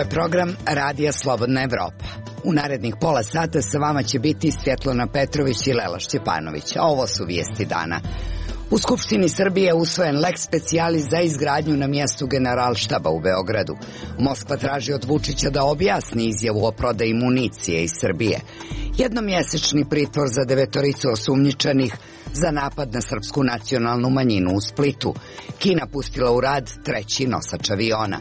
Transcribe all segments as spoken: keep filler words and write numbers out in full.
program Radija Slobodna Evropa. U narednih pola sata sa vama će biti Svjetlana Petrović i Lela Šćepanović, a ovo su vijesti dana. U Skupštini Srbije je usvojen lex specialis za izgradnju na mjestu Generalštaba u Beogradu. Moskva traži od Vučića da objasni izjavu o prodaji municije iz Srbije. Jednomjesečni pritvor za devetoricu osumnjičenih za napad na srpsku nacionalnu manjinu u Splitu. Kina pustila u rad treći nosač aviona.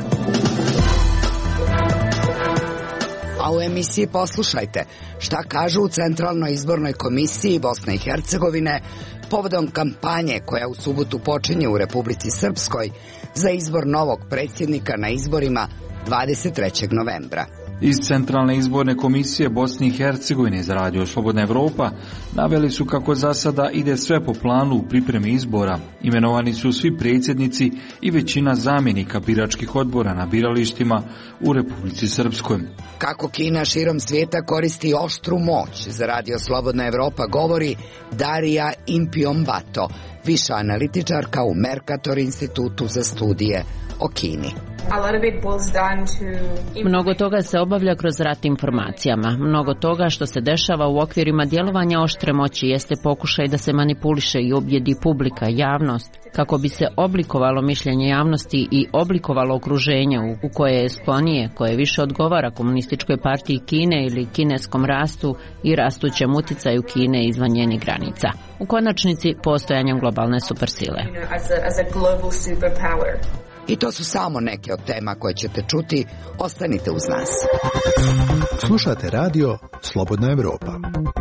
A u emisiji poslušajte šta kažu u Centralnoj izbornoj komisiji Bosne i Hercegovine povodom kampanje koja u subotu počinje u Republici Srpskoj za izbor novog predsjednika na izborima dvadeset trećeg novembra. Iz Centralne izborne komisije Bosne i Hercegovine za Radio Slobodna Evropa naveli su kako za sada ide sve po planu u pripremi izbora. Imenovani su svi predsjednici i većina zamjenika biračkih odbora na biralištima u Republici Srpskoj. Kako Kina širom svijeta koristi oštru moć, za Radio Slobodna Evropa govori Darija Impiombato, viša analitičarka u Mercator institutu za studije o Kini. Mnogo toga se obavlja kroz rat informacijama. Mnogo toga što se dešava u okvirima djelovanja oštre moći jeste pokušaj da se manipuliše i objedi publika, javnost, kako bi se oblikovalo mišljenje javnosti i oblikovalo okruženje u koje je sklonije, koje više odgovara komunističkoj partiji Kine ili kineskom rastu i rastućem uticaju Kine izvan njenih granica. U konačnici postojanjem globalne supersile. I to su samo neke od tema koje ćete čuti. Ostanite uz nas. Slušate radio Slobodna Evropa.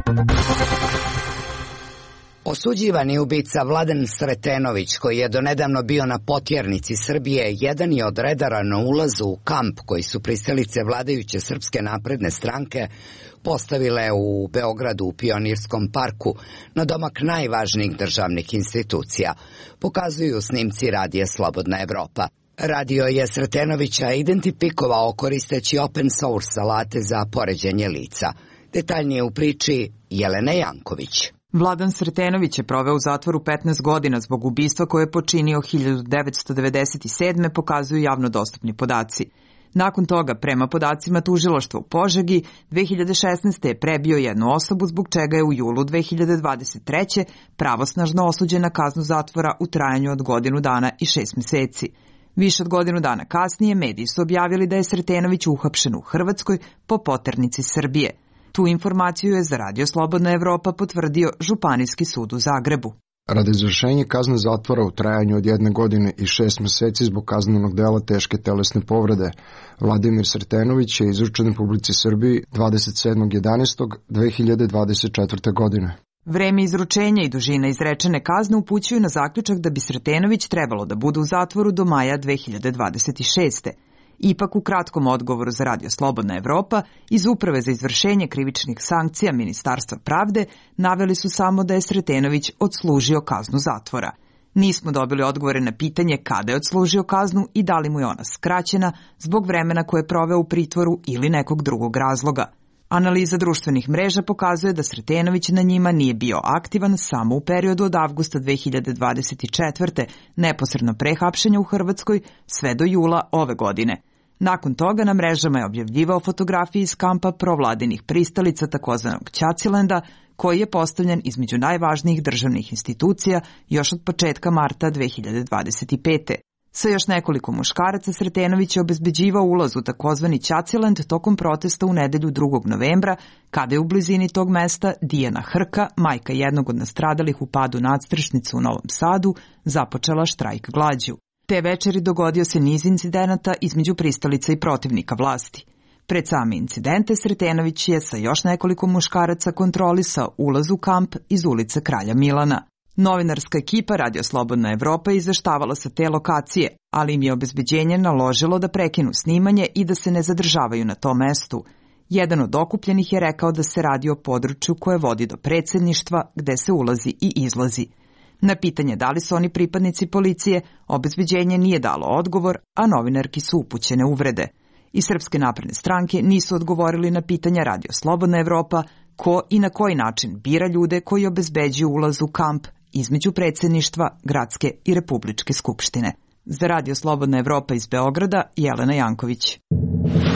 Osuđivani ubica Vladan Sretenović, koji je donedavno bio na potjernici Srbije, jedan je od redara na ulazu u kamp koji su pristalice vladajuće Srpske napredne stranke postavile u Beogradu u Pionirskom parku na domak najvažnijih državnih institucija, pokazuju snimci Radija Slobodna Evropa. Radio je Sretenovića identifikovao koristeći open source alate za poređenje lica. Detaljnije u priči Jelena Janković. Vladan Sretenović je proveo u zatvoru petnaest godina zbog ubistva koje je počinio hiljadu devetsto devedeset sedme, pokazuju javno dostupni podaci. Nakon toga, prema podacima tužilaštva u Požegi, dve hiljade šesnaeste. je prebio jednu osobu zbog čega je u julu dve hiljade dvadeset treće. pravosnažno osuđen na kaznu zatvora u trajanju od godinu dana i šest mjeseci. Više od godinu dana kasnije mediji su objavili da je Sretenović uhapšen u Hrvatskoj po poternici Srbije. Tu informaciju je za Radio Slobodna Evropa potvrdio Županijski sud u Zagrebu. Radi izvršenja kazne zatvora u trajanju od jedne godine i šest mjeseci zbog kaznenog dela teške telesne povrede, Vladimir Sretenović je izručen Republici Srbiji dvadeset sedmog jedanaestog dve hiljade dvadeset četvrte. godine. Vreme izručenja i dužina izrečene kazne upućuju na zaključak da bi Sretenović trebalo da bude u zatvoru do maja dve hiljade dvadeset šeste. Ipak u kratkom odgovoru za Radio Slobodna Evropa iz Uprave za izvršenje krivičnih sankcija Ministarstva pravde naveli su samo da je Sretenović odslužio kaznu zatvora. Nismo dobili odgovore na pitanje kada je odslužio kaznu i da li mu je ona skraćena zbog vremena koje je proveo u pritvoru ili nekog drugog razloga. Analiza društvenih mreža pokazuje da Sretenović na njima nije bio aktivan samo u periodu od avgusta dve hiljade dvadeset četvrte. neposredno pre hapšenja u Hrvatskoj sve do jula ove godine. Nakon toga na mrežama je objavljivao fotografije iz kampa provladinih pristalica takozvanog Ćacilenda, koji je postavljen između najvažnijih državnih institucija još od početka marta dve hiljade dvadeset pete. Sa još nekoliko muškaraca Sretenović je obezbeđivao ulaz u takozvani Ćacilend tokom protesta u nedelju drugog novembra, kada je u blizini tog mesta Dijana Hrka, majka jednog od nastradalih u padu nadstrešnice u Novom Sadu, započela štrajk glađu. Te večeri dogodio se niz incidenata između pristalica i protivnika vlasti. Pred same incidente Sretenović je sa još nekoliko muškaraca kontrolisao ulaz u kamp iz ulice Kralja Milana. Novinarska ekipa Radio Slobodna Evropa izveštavala sa te lokacije, ali im je obezbeđenje naložilo da prekinu snimanje i da se ne zadržavaju na tom mestu. Jedan od okupljenih je rekao da se radi o području koje vodi do predsjedništva, gde se ulazi i izlazi. Na pitanje da li su oni pripadnici policije, obezbeđenje nije dalo odgovor, a novinarki su upućene uvrede. Iz Srpske napredne stranke nisu odgovorili na pitanja Radio Slobodna Evropa ko i na koji način bira ljude koji obezbeđuju ulaz u kamp između predsjedništva, gradske i republičke skupštine. Za Radio Slobodna Evropa iz Beograda, Jelena Janković.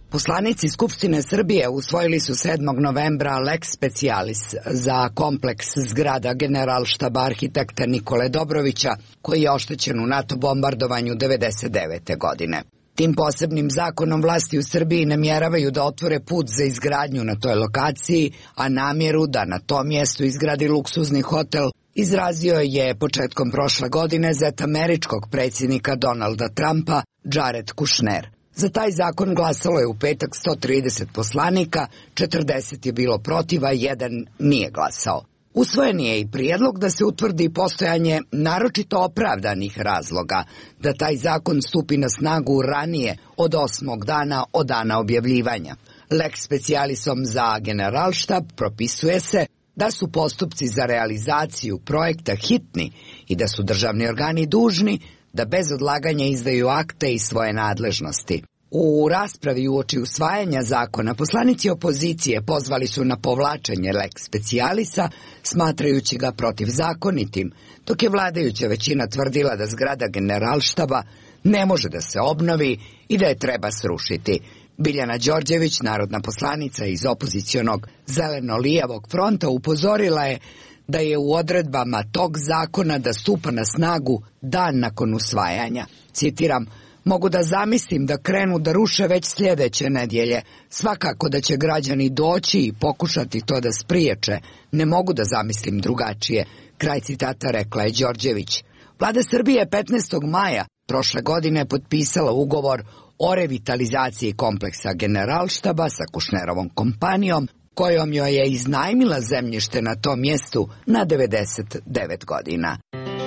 Poslanici Skupštine Srbije usvojili su sedmog novembra lex specialis za kompleks zgrada Generalštaba arhitekta Nikole Dobrovića, koji je oštećen u NATO bombardovanju devedeset devete. godine. Tim posebnim zakonom vlasti u Srbiji namjeravaju da otvore put za izgradnju na toj lokaciji, a namjeru da na tom mjestu izgradi luksuzni hotel izrazio je početkom prošle godine zet američkog predsjednika Donalda Trumpa, Jared Kushner. Za taj zakon glasalo je u petak sto trideset poslanika, četrdeset je bilo protiv, a jedan nije glasao. Usvojen je i prijedlog da se utvrdi postojanje naročito opravdanih razloga da taj zakon stupi na snagu ranije od osmog dana od dana objavljivanja. Lex specialisom za Generalštab propisuje se da su postupci za realizaciju projekta hitni i da su državni organi dužni da bez odlaganja izdaju akte i svoje nadležnosti. U raspravi uoči usvajanja zakona poslanici opozicije pozvali su na povlačenje lex specialisa, smatrajući ga protivzakonitim, dok je vladajuća većina tvrdila da zgrada Generalštaba ne može da se obnovi i da je treba srušiti. Biljana Đorđević, narodna poslanica iz opozicionog Zeleno-lijevog fronta, upozorila je da je u odredbama tog zakona da stupa na snagu dan nakon usvajanja. Citiram: "Mogu da zamislim da krenu da ruše već sljedeće nedjelje. Svakako da će građani doći i pokušati to da spriječe. Ne mogu da zamislim drugačije." Kraj citata, rekla je Đorđević. Vlada Srbije je petnaestog maja prošle godine potpisala ugovor o revitalizaciji kompleksa Generalštaba sa Kušnerovom kompanijom, kojom joj je iznajmila zemljište na tom mjestu na devedeset devet godina.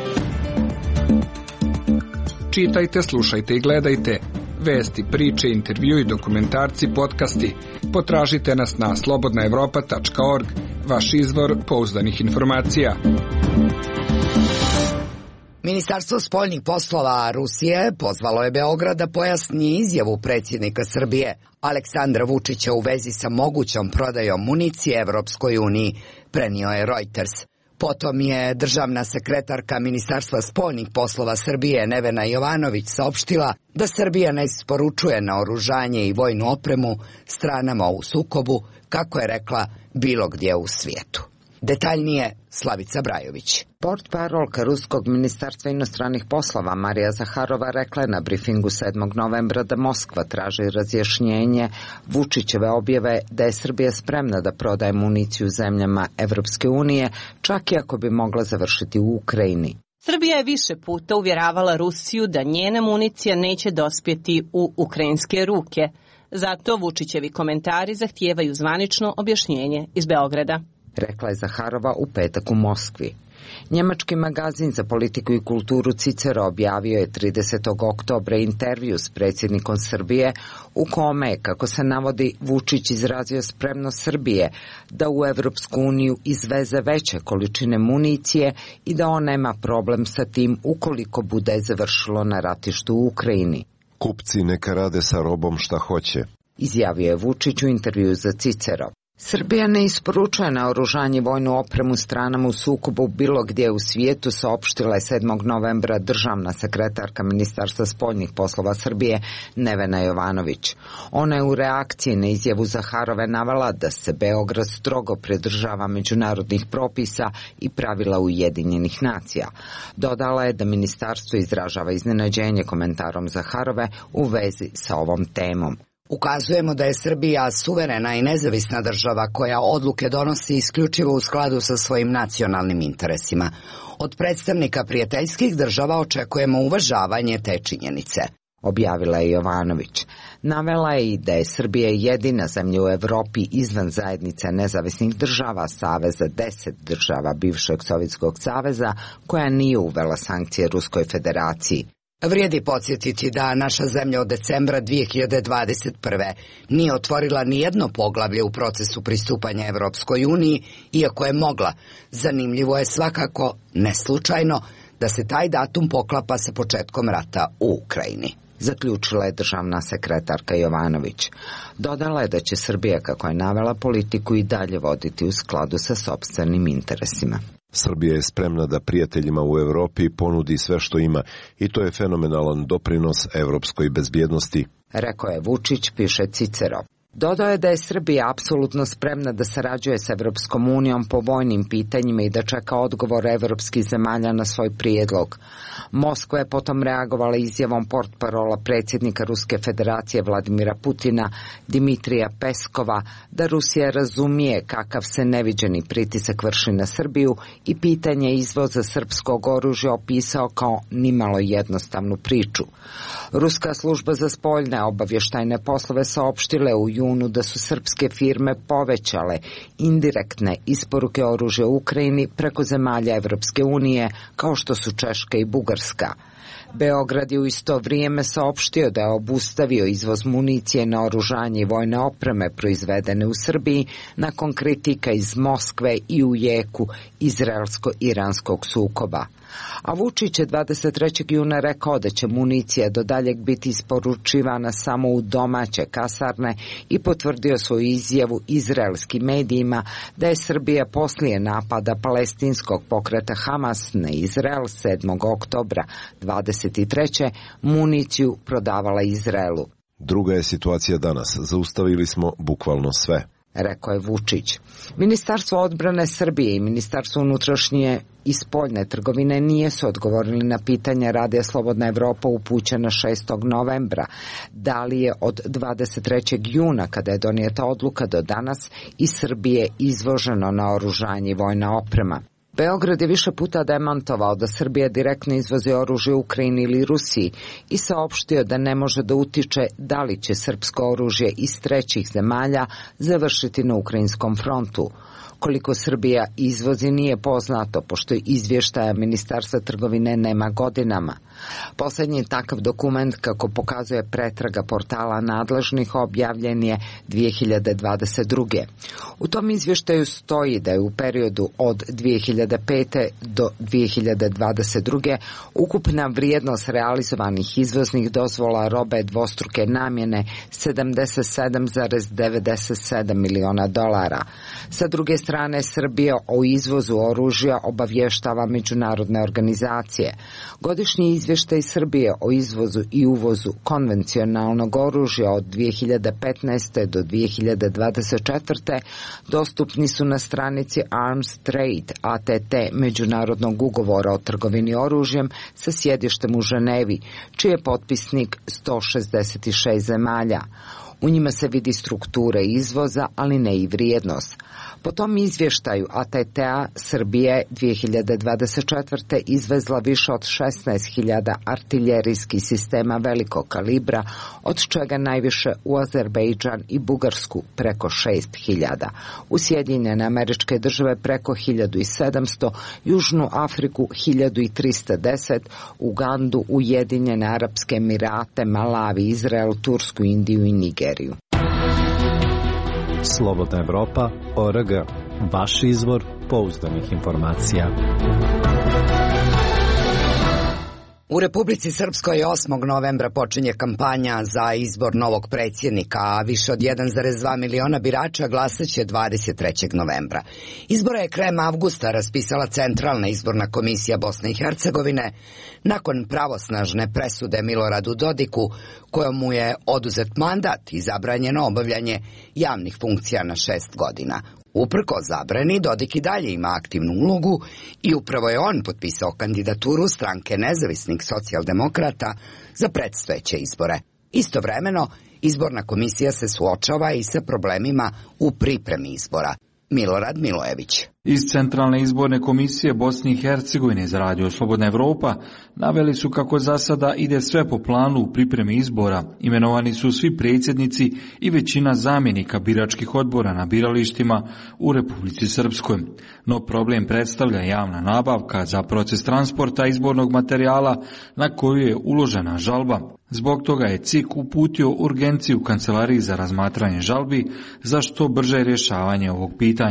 Čitajte, slušajte i gledajte. Vesti, priče, intervju i dokumentarci, podcasti. Potražite nas na slobodna evropa tačka org, vaš izvor pouzdanih informacija. Ministarstvo spoljnih poslova Rusije pozvalo je Beograd da pojasni izjavu predsjednika Srbije Aleksandra Vučića u vezi sa mogućom prodajom municije Evropskoj uniji, prenio je Reuters. Potom je državna sekretarka Ministarstva spoljnih poslova Srbije Nevena Jovanović saopštila da Srbija ne isporučuje naoružanje i vojnu opremu stranama u sukobu, kako je rekla, bilo gdje u svijetu. Detaljnije Slavica Brajović. Portparolka Ruskog ministarstva inostranih poslova Marija Zaharova rekla je na brifingu sedmog novembra da Moskva traži razjašnjenje Vučićeve objave da je Srbija spremna da prodaje municiju zemljama Evropske unije, čak i ako bi mogla završiti u Ukrajini. Srbija je više puta uvjeravala Rusiju da njena municija neće dospjeti u ukrajinske ruke. Zato Vučićevi komentari zahtijevaju zvanično objašnjenje iz Beograda, rekla je Zaharova u petak u Moskvi. Njemački magazin za politiku i kulturu Cicero objavio je tridesetog oktobra intervju s predsjednikom Srbije u kome, kako se navodi, Vučić izrazio spremnost Srbije da u Evropsku uniju izveze veće količine municije i da on nema problem sa tim ukoliko bude završilo na ratištu u Ukrajini. Kupci neka rade sa robom šta hoće, izjavio je Vučić u intervju za Cicero. Srbija ne isporučuje naoružanje i vojnu opremu stranama u sukobu bilo gdje u svijetu, saopštila je sedmog novembra državna sekretarka Ministarstva spoljnih poslova Srbije Nevena Jovanović. Ona je u reakciji na izjavu Zaharove navela da se Beograd strogo pridržava međunarodnih propisa i pravila Ujedinjenih nacija. Dodala je da ministarstvo izražava iznenađenje komentarom Zaharove u vezi sa ovom temom. Ukazujemo da je Srbija suverena i nezavisna država koja odluke donosi isključivo u skladu sa svojim nacionalnim interesima. Od predstavnika prijateljskih država očekujemo uvažavanje te činjenice, objavila je Jovanović. Navela je i da je Srbija jedina zemlja u Evropi izvan zajednice nezavisnih država, saveza deset država bivšeg Sovjetskog saveza, koja nije uvela sankcije Ruskoj federaciji. Vrijedi podsjetiti da naša zemlja od decembra dvije hiljade dvadeset prve. nije otvorila ni jedno poglavlje u procesu pristupanja Evropskoj uniji, iako je mogla. Zanimljivo je svakako, ne slučajno, da se taj datum poklapa sa početkom rata u Ukrajini. zaključila je državna sekretarka Jovanović. Dodala je da će Srbija, kako je navela, politiku i dalje voditi u skladu sa sopstvenim interesima. Srbija je spremna da prijateljima u Evropi ponudi sve što ima i to je fenomenalan doprinos evropskoj bezbjednosti, rekao je Vučić, piše Cicero. Dodao je da je Srbija apsolutno spremna da sarađuje sa Evropskom unijom po vojnim pitanjima i da čeka odgovor evropskih zemalja na svoj prijedlog. Moskva je potom reagovala izjavom portparola predsjednika Ruske federacije Vladimira Putina, Dimitrija Peskova, da Rusija razumije kakav se neviđeni pritisak vrši na Srbiju i pitanje izvoza srpskog oružja opisao kao nimalo jednostavnu priču. Ruska služba za spoljne obavještajne poslove saopštile u junu da su srpske firme povećale indirektne isporuke oružja u Ukrajini preko zemalja Evropske unije kao što su Češka i Bugarska. Beograd je u isto vrijeme saopštio da je obustavio izvoz municije, naoružanje i vojne opreme proizvedene u Srbiji nakon kritika iz Moskve i u jeku izraelsko-iranskog sukoba. A Vučić je dvadeset trećeg juna rekao da će municija do daljeg biti isporučivana samo u domaće kasarne i potvrdio svoju izjavu izraelskim medijima da je Srbija poslije napada palestinskog pokreta Hamas na Izrael sedmog oktobra dvadeset treće municiju prodavala Izraelu. Druga je situacija danas. Zaustavili smo bukvalno sve, rekao je Vučić. Ministarstvo odbrane Srbije i Ministarstvo unutrašnje i spoljne trgovine nisu odgovorili na pitanje Radija Slobodna Evropa upućena šestog novembra. Da li je od dvadeset trećeg juna, kada je donijeta odluka, do danas iz Srbije izvoženo naoružanje i vojna oprema? Beograd je više puta demantovao da Srbija direktno izvozi oružje Ukrajini ili Rusiji i saopštio da ne može da utiče da li će srpsko oružje iz trećih zemalja završiti na ukrajinskom frontu. Koliko Srbija izvozi nije poznato, pošto izvještaja Ministarstva trgovine nema godinama. Posljednji takav dokument, kako pokazuje pretraga portala nadležnih, objavljen je dvije hiljade dvadeset druge. U tom izvještaju stoji da je u periodu od dvije hiljade pete do dvije hiljade dvadeset druge ukupna vrijednost realizovanih izvoznih dozvola robe dvostruke namjene sedamdeset sedam zarez devedeset sedam miliona dolara. Sa druge strane, Srbija o izvozu oružja obavještava međunarodne organizacije. Godišnji izvještaj Srbije o izvozu i uvozu konvencionalnog oružja od dvije hiljade petnaeste do dvije hiljade dvadeset četvrte dostupni su na stranici Arms Trade A T T međunarodnog ugovora o trgovini oružjem sa sjedištem u Ženevi, čiji je potpisnik sto šezdeset šest zemalja. U njima se vidi struktura izvoza, ali ne i vrijednost. Po tom izvještaju A T T-a Srbije dvije hiljade dvadeset četvrte izvezla više od šesnaest hiljada artiljerijskih sistema velikog kalibra, od čega najviše u Azerbejdžan i Bugarsku preko šest hiljada, u Sjedinjene Američke Države preko hiljadu sedamsto, Južnu Afriku hiljadu trista deset, Ugandu, Ujedinjene Arapske Emirate, Malavi, Izrael, Tursku, Indiju i Nigeriju. Slobodna Evropa, O R G, vaš izvor pouzdanih informacija. U Republici Srpskoj osmog novembra počinje kampanja za izbor novog predsjednika, a više od jedan zarez dva miliona birača glasaće dvadeset trećeg novembra. Izbore je krajem avgusta raspisala Centralna izborna komisija Bosne i Hercegovine nakon pravosnažne presude Miloradu Dodiku, kojom mu je oduzet mandat i zabranjeno obavljanje javnih funkcija na šest godina. Uprko zabrani, Dodik i dalje ima aktivnu ulogu i upravo je on potpisao kandidaturu stranke nezavisnih socijaldemokrata za predstojeće izbore. Istovremeno, izborna komisija se suočava i sa problemima u pripremi izbora. Milorad Milojević. Iz Centralne izborne komisije Bosne i Hercegovine za Radio Slobodna Evropa naveli su kako za sada ide sve po planu u pripremi izbora. Imenovani su svi predsjednici i većina zamjenika biračkih odbora na biralištima u Republici Srpskoj. No problem predstavlja javna nabavka za proces transporta izbornog materijala na koju je uložena žalba. Zbog toga je C I K uputio urgenciju Kancelariji za razmatranje žalbi za što brže rješavanje ovog pitanja.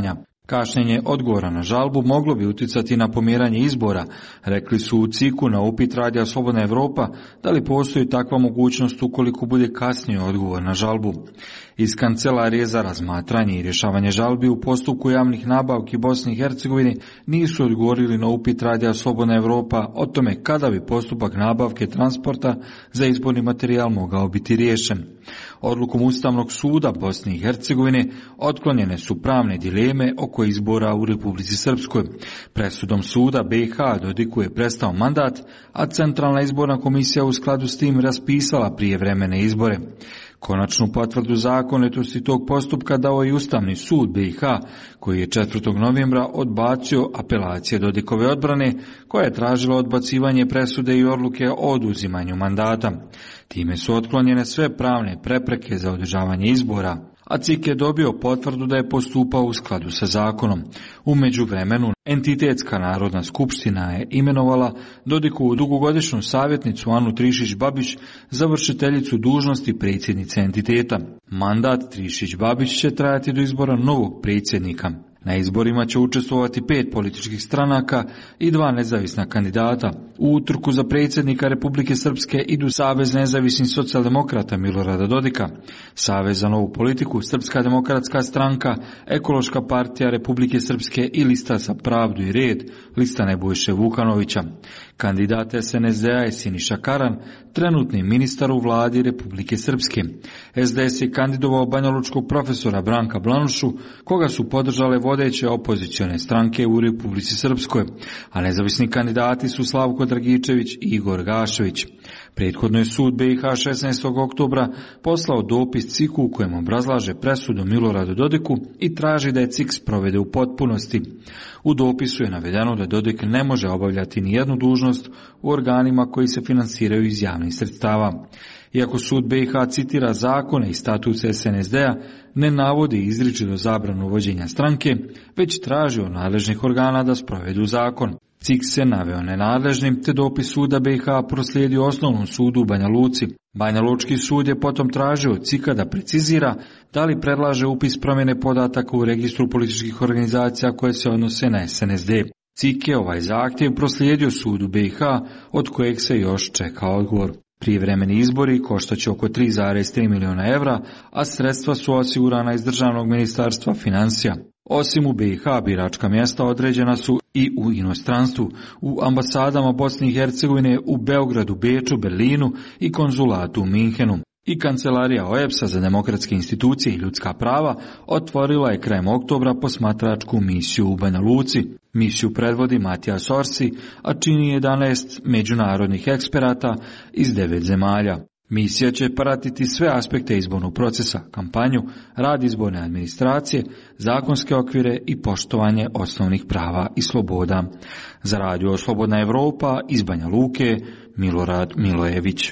Kašnjenje odgovora na žalbu moglo bi uticati na pomjeranje izbora, rekli su u C I K-u na upit Radija Slobodna Evropa da li postoji takva mogućnost ukoliko bude kasnije odgovor na žalbu. Iz Kancelarije za razmatranje i rješavanje žalbi u postupku javnih nabavki Bosni i Hercegovini nisu odgovorili na upit Radija Slobodna Evropa o tome kada bi postupak nabavke transporta za izborni materijal mogao biti riješen. Odlukom Ustavnog suda Bosne i Hercegovine otklonjene su pravne dileme oko izbora u Republici Srpskoj. Presudom suda B i H Dodiku je prestao mandat, a Centralna izborna komisija u skladu s tim raspisala prijevremene izbore. Konačnu potvrdu zakonitosti tog postupka dao i Ustavni sud B i H, koji je četvrtog novembra odbacio apelacije Dodikove odbrane, koja je tražila odbacivanje presude i odluke o oduzimanju mandata. Time su otklonjene sve pravne prepreke za održavanje izbora, a C I K je dobio potvrdu da je postupao u skladu sa zakonom. U međuvremenu, Entitetska narodna skupština je imenovala Dodikovu dugogodišnju savjetnicu Anu Trišić-Babić za vršiteljicu dužnosti predsjednice entiteta. Mandat Trišić-Babić će trajati do izbora novog predsjednika. Na izborima će učestvovati pet političkih stranaka i dva nezavisna kandidata. U utrku za predsjednika Republike Srpske idu Savez nezavisnih socijaldemokrata Milorada Dodika, Savez za novu politiku, Srpska demokratska stranka, Ekološka partija Republike Srpske i Lista za pravdu i red, lista Nebojše Vukanovića. Kandidat S N S D-a je Siniša Karan, trenutni ministar u vladi Republike Srpske. S D S je kandidovao banjalučkog profesora Branka Blanušu, koga su podržale vodeće opozicione stranke u Republici Srpskoj, a nezavisni kandidati su Slavko Dragičević i Igor Gašević. Prethodno je sud B i H šesnaestog oktobra poslao dopis C I K-u u kojem obrazlaže presudu Miloradu Dodiku i traži da je C I K sprovede u potpunosti. U dopisu je navedeno da Dodik ne može obavljati ni jednu dužnost u organima koji se finansiraju iz javnih sredstava. Iako sud B i H citira zakone i statut S N S D-a, ne navodi izričito zabranu vođenja stranke, već traži od nadležnih organa da sprovedu zakon. C I K se naveo nenadležnim, te dopis suda B i H proslijedio osnovnom sudu u Banja Luci. Banja Lučki sud je potom tražio od C I K-a da precizira da li predlaže upis promjene podataka u registru političkih organizacija koje se odnose na S N S D. C I K je ovaj zahtjev proslijedio sudu B i H, od kojeg se još čeka odgovor. Prijevremeni izbori koštaće oko tri zarez tri miliona evra, a sredstva su osigurana iz Državnog ministarstva financija. Osim u B i H, biračka mjesta određena su i u inostranstvu, u ambasadama Bosne i Hercegovine u Beogradu, Beču, Berlinu i konzulatu u Minhenu. I Kancelarija O E B S-a za demokratske institucije i ljudska prava otvorila je krajem oktobra posmatračku misiju u Banja Luci. Misiju predvodi Matijas Orsi, a čini jedanaest međunarodnih eksperata iz devet zemalja. Misija će pratiti sve aspekte izbornog procesa, kampanju, rad izborne administracije, zakonske okvire i poštovanje osnovnih prava i sloboda. Za Radio Slobodna Evropa iz Banja Luke, Milorad Milojević.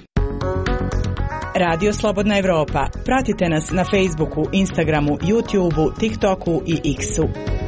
Radio Slobodna Evropa. Pratite nas na Facebooku, Instagramu, YouTubeu, TikToku i X-u.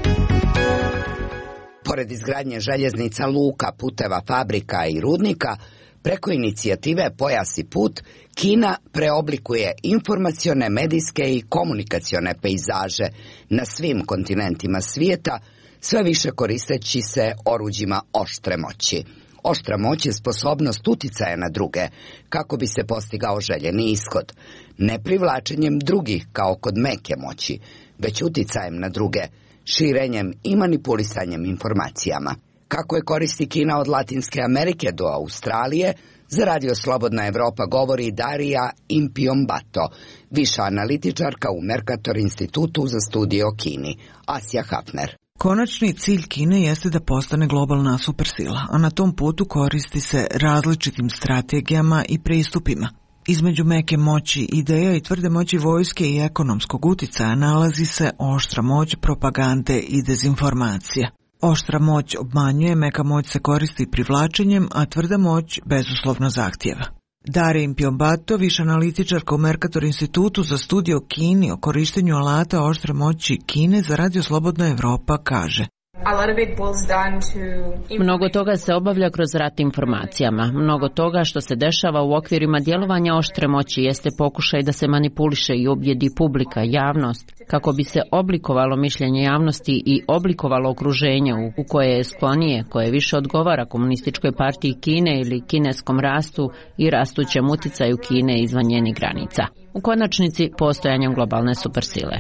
Pored izgradnje željeznica, luka, puteva, fabrika i rudnika, preko inicijative Pojas i put, Kina preoblikuje informacione, medijske i komunikacione pejzaže na svim kontinentima svijeta, sve više koristeći se oruđima oštre moći. Oštra moć je sposobnost uticaja na druge, kako bi se postigao željeni ishod, ne privlačenjem drugih kao kod meke moći, već uticajem na druge, širenjem i manipulisanjem informacijama. Kako je koristi Kina od Latinske Amerike do Australije, za Radio Slobodna Evropa govori Darija Impiombato, viša analitičarka u Mercator institutu za studije o Kini. Asja Hafner. Konačni cilj Kine jeste da postane globalna supersila, a na tom putu koristi se različitim strategijama i pristupima. Između meke moći ideja i tvrde moći vojske i ekonomskog uticaja nalazi se oštra moć propagande i dezinformacija. Oštra moć obmanjuje, meka moć se koristi privlačenjem, a tvrda moć bezuslovno zahtjeva. Darija Impiombato, viša analitičarka u Mercator institutu za studije o Kini o korištenju alata oštre moći Kine za Radio Slobodna Evropa, kaže: Mnogo toga se obavlja kroz rat informacijama. Mnogo toga što se dešava u okvirima djelovanja oštre moći jeste pokušaj da se manipuliše i objedi publika, javnost, kako bi se oblikovalo mišljenje javnosti i oblikovalo okruženje u koje je sklonije, koje više odgovara Komunističkoj partiji Kine ili kineskom rastu i rastućem uticaju Kine izvan njenih granica. U konačnici postojanjem globalne supersile.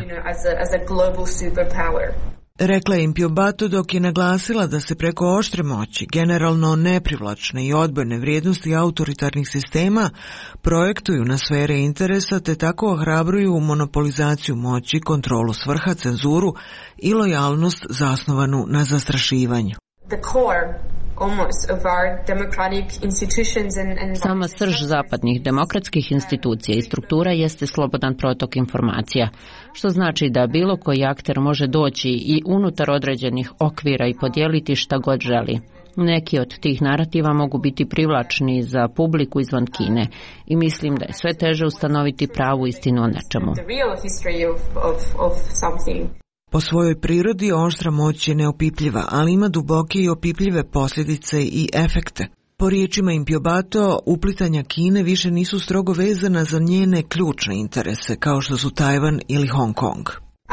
Rekla je Impiobato dok je naglasila da se preko oštre moći, generalno neprivlačne i odbojne vrijednosti autoritarnih sistema projektuju na sfere interesa te tako ohrabruju monopolizaciju moći, kontrolu svrha, cenzuru i lojalnost zasnovanu na zastrašivanju. Sama srž zapadnih demokratskih institucija i struktura jeste slobodan protok informacija, što znači da bilo koji akter može doći i unutar određenih okvira i podijeliti šta god želi. Neki od tih narativa mogu biti privlačni za publiku izvan Kine i mislim da je sve teže ustanoviti pravu istinu o nečemu. Po svojoj prirodi oštra moć je neopipljiva, ali ima duboke i opipljive posljedice i efekte. Po riječima Impiobato, uplitanja Kine više nisu strogo vezana za njene ključne interese, kao što su Tajvan ili Hong Kong.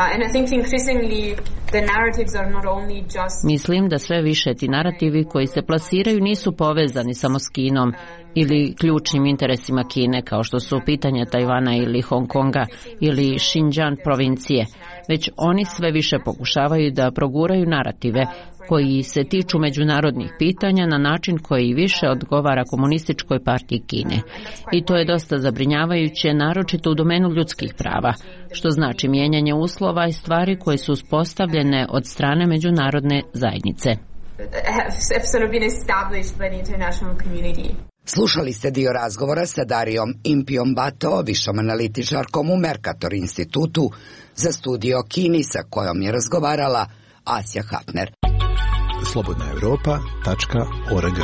Mislim da sve više ti narativi koji se plasiraju nisu povezani samo s Kinom ili ključnim interesima Kine, kao što su pitanja Tajvana ili Hong Konga ili Xinjiang provincije, već oni sve više pokušavaju da proguraju narative koji se tiču međunarodnih pitanja na način koji više odgovara Komunističkoj partiji Kine. I to je dosta zabrinjavajuće, naročito u domenu ljudskih prava, što znači mijenjanje uslova i stvari koje su uspostavljene od strane međunarodne zajednice. Slušali ste dio razgovora sa Darijom Impiobato, višom analitičarkom u Mercator institutu za studio Kini, sa kojom je razgovarala Asja Hafner. slobodna europa tačka org.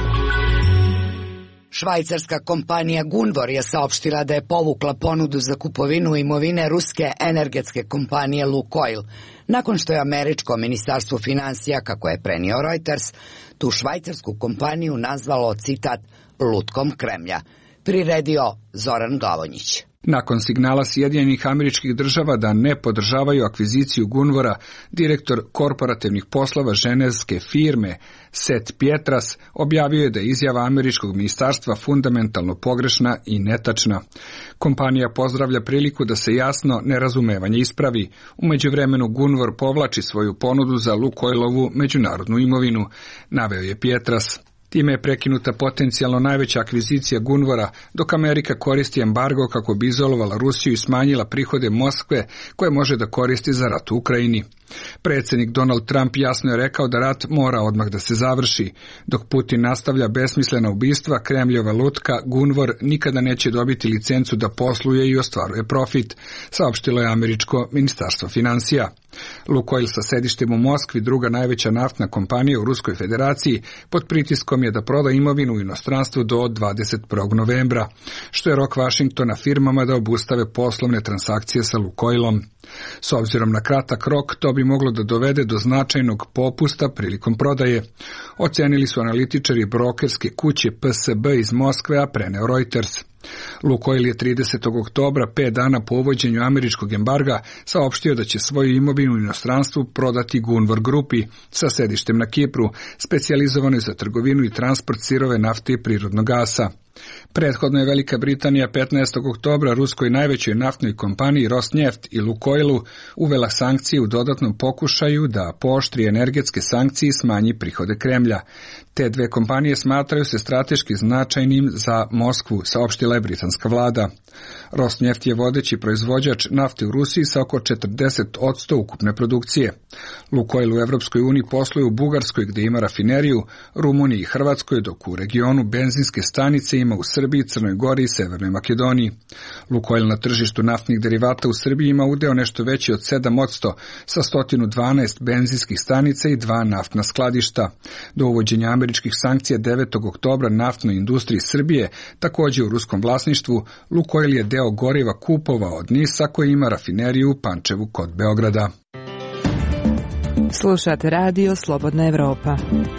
Švajcarska kompanija Gunvor je saopštila da je povukla ponudu za kupovinu imovine ruske energetske kompanije Lukoil, nakon što je američko ministarstvo finansija, kako je prenio Reuters, tu švajcarsku kompaniju nazvalo, citat, lutkom Kremlja. Priredio Zoran Glavonjić. Nakon signala Sjedinjenih Američkih Država da ne podržavaju akviziciju Gunvora, direktor korporativnih poslova ženevske firme Seth Pietras objavio je da je izjava američkog ministarstva fundamentalno pogrešna i netačna. Kompanija pozdravlja priliku da se jasno nerazumevanje ispravi. U međuvremenu Gunvor povlači svoju ponudu za Lukoilovu međunarodnu imovinu, naveo je Pietras. Time je prekinuta potencijalno najveća akvizicija Gunvora, dok Amerika koristi embargo kako bi izolovala Rusiju i smanjila prihode Moskve koje može da koristi za rat u Ukrajini. Predsjednik Donald Trump jasno je rekao da rat mora odmah da se završi. Dok Putin nastavlja besmislena ubistva, Kremljova lutka Gunvor nikada neće dobiti licencu da posluje i ostvaruje profit, saopštilo je američko ministarstvo finansija. Lukoil sa sedištem u Moskvi, druga najveća naftna kompanija u Ruskoj federaciji, pod pritiskom je da proda imovinu u inostranstvu do dvadeset prvog novembra, što je rok Vašingtona firmama da obustave poslovne transakcije sa Lukoilom. S obzirom na kratak rok, to bi moglo da dovede do značajnog popusta prilikom prodaje, ocenili su analitičari brokerske kuće P S B iz Moskve, a preneo Reuters. Lukoil je tridesetog oktobra, pet dana po uvođenju američkog embarga, saopštio da će svoju imovinu u inostranstvu prodati Gunvor grupi sa sedištem na Kipru, specijalizovanoj za trgovinu i transport sirove nafte i prirodnog gasa. Prethodno je Velika Britanija petnaestog oktobra ruskoj najvećoj naftnoj kompaniji Rosneft i Lukoilu uvela sankcije u dodatnom pokušaju da pooštri energetske sankcije i smanji prihode Kremlja. Te dve kompanije smatraju se strateški značajnim za Moskvu, saopštila je britanska vlada. Rosneft je vodeći proizvođač nafte u Rusiji sa oko četrdeset posto ukupne produkcije. Lukoil u Evropskoj uniji posluje u Bugarskoj gdje ima rafineriju, Rumuniji i Hrvatskoj, dok u regionu benzinske stanice ima u Srbiji, Crnoj Gori i Severnoj Makedoniji. Lukoil na tržištu naftnih derivata u Srbiji ima udeo nešto veći od sedam posto sa sto dvanaest benzinskih stanica i dva naftna skladišta. Do uvođenja američkih sankcija devetog oktobra naftnoj industriji Srbije, također u ruskom vlasništvu, Lukoil je deo goriva kupovao od Nisa koji ima rafineriju u Pančevu kod Beograda. Slušate radio Slobodna Evropa.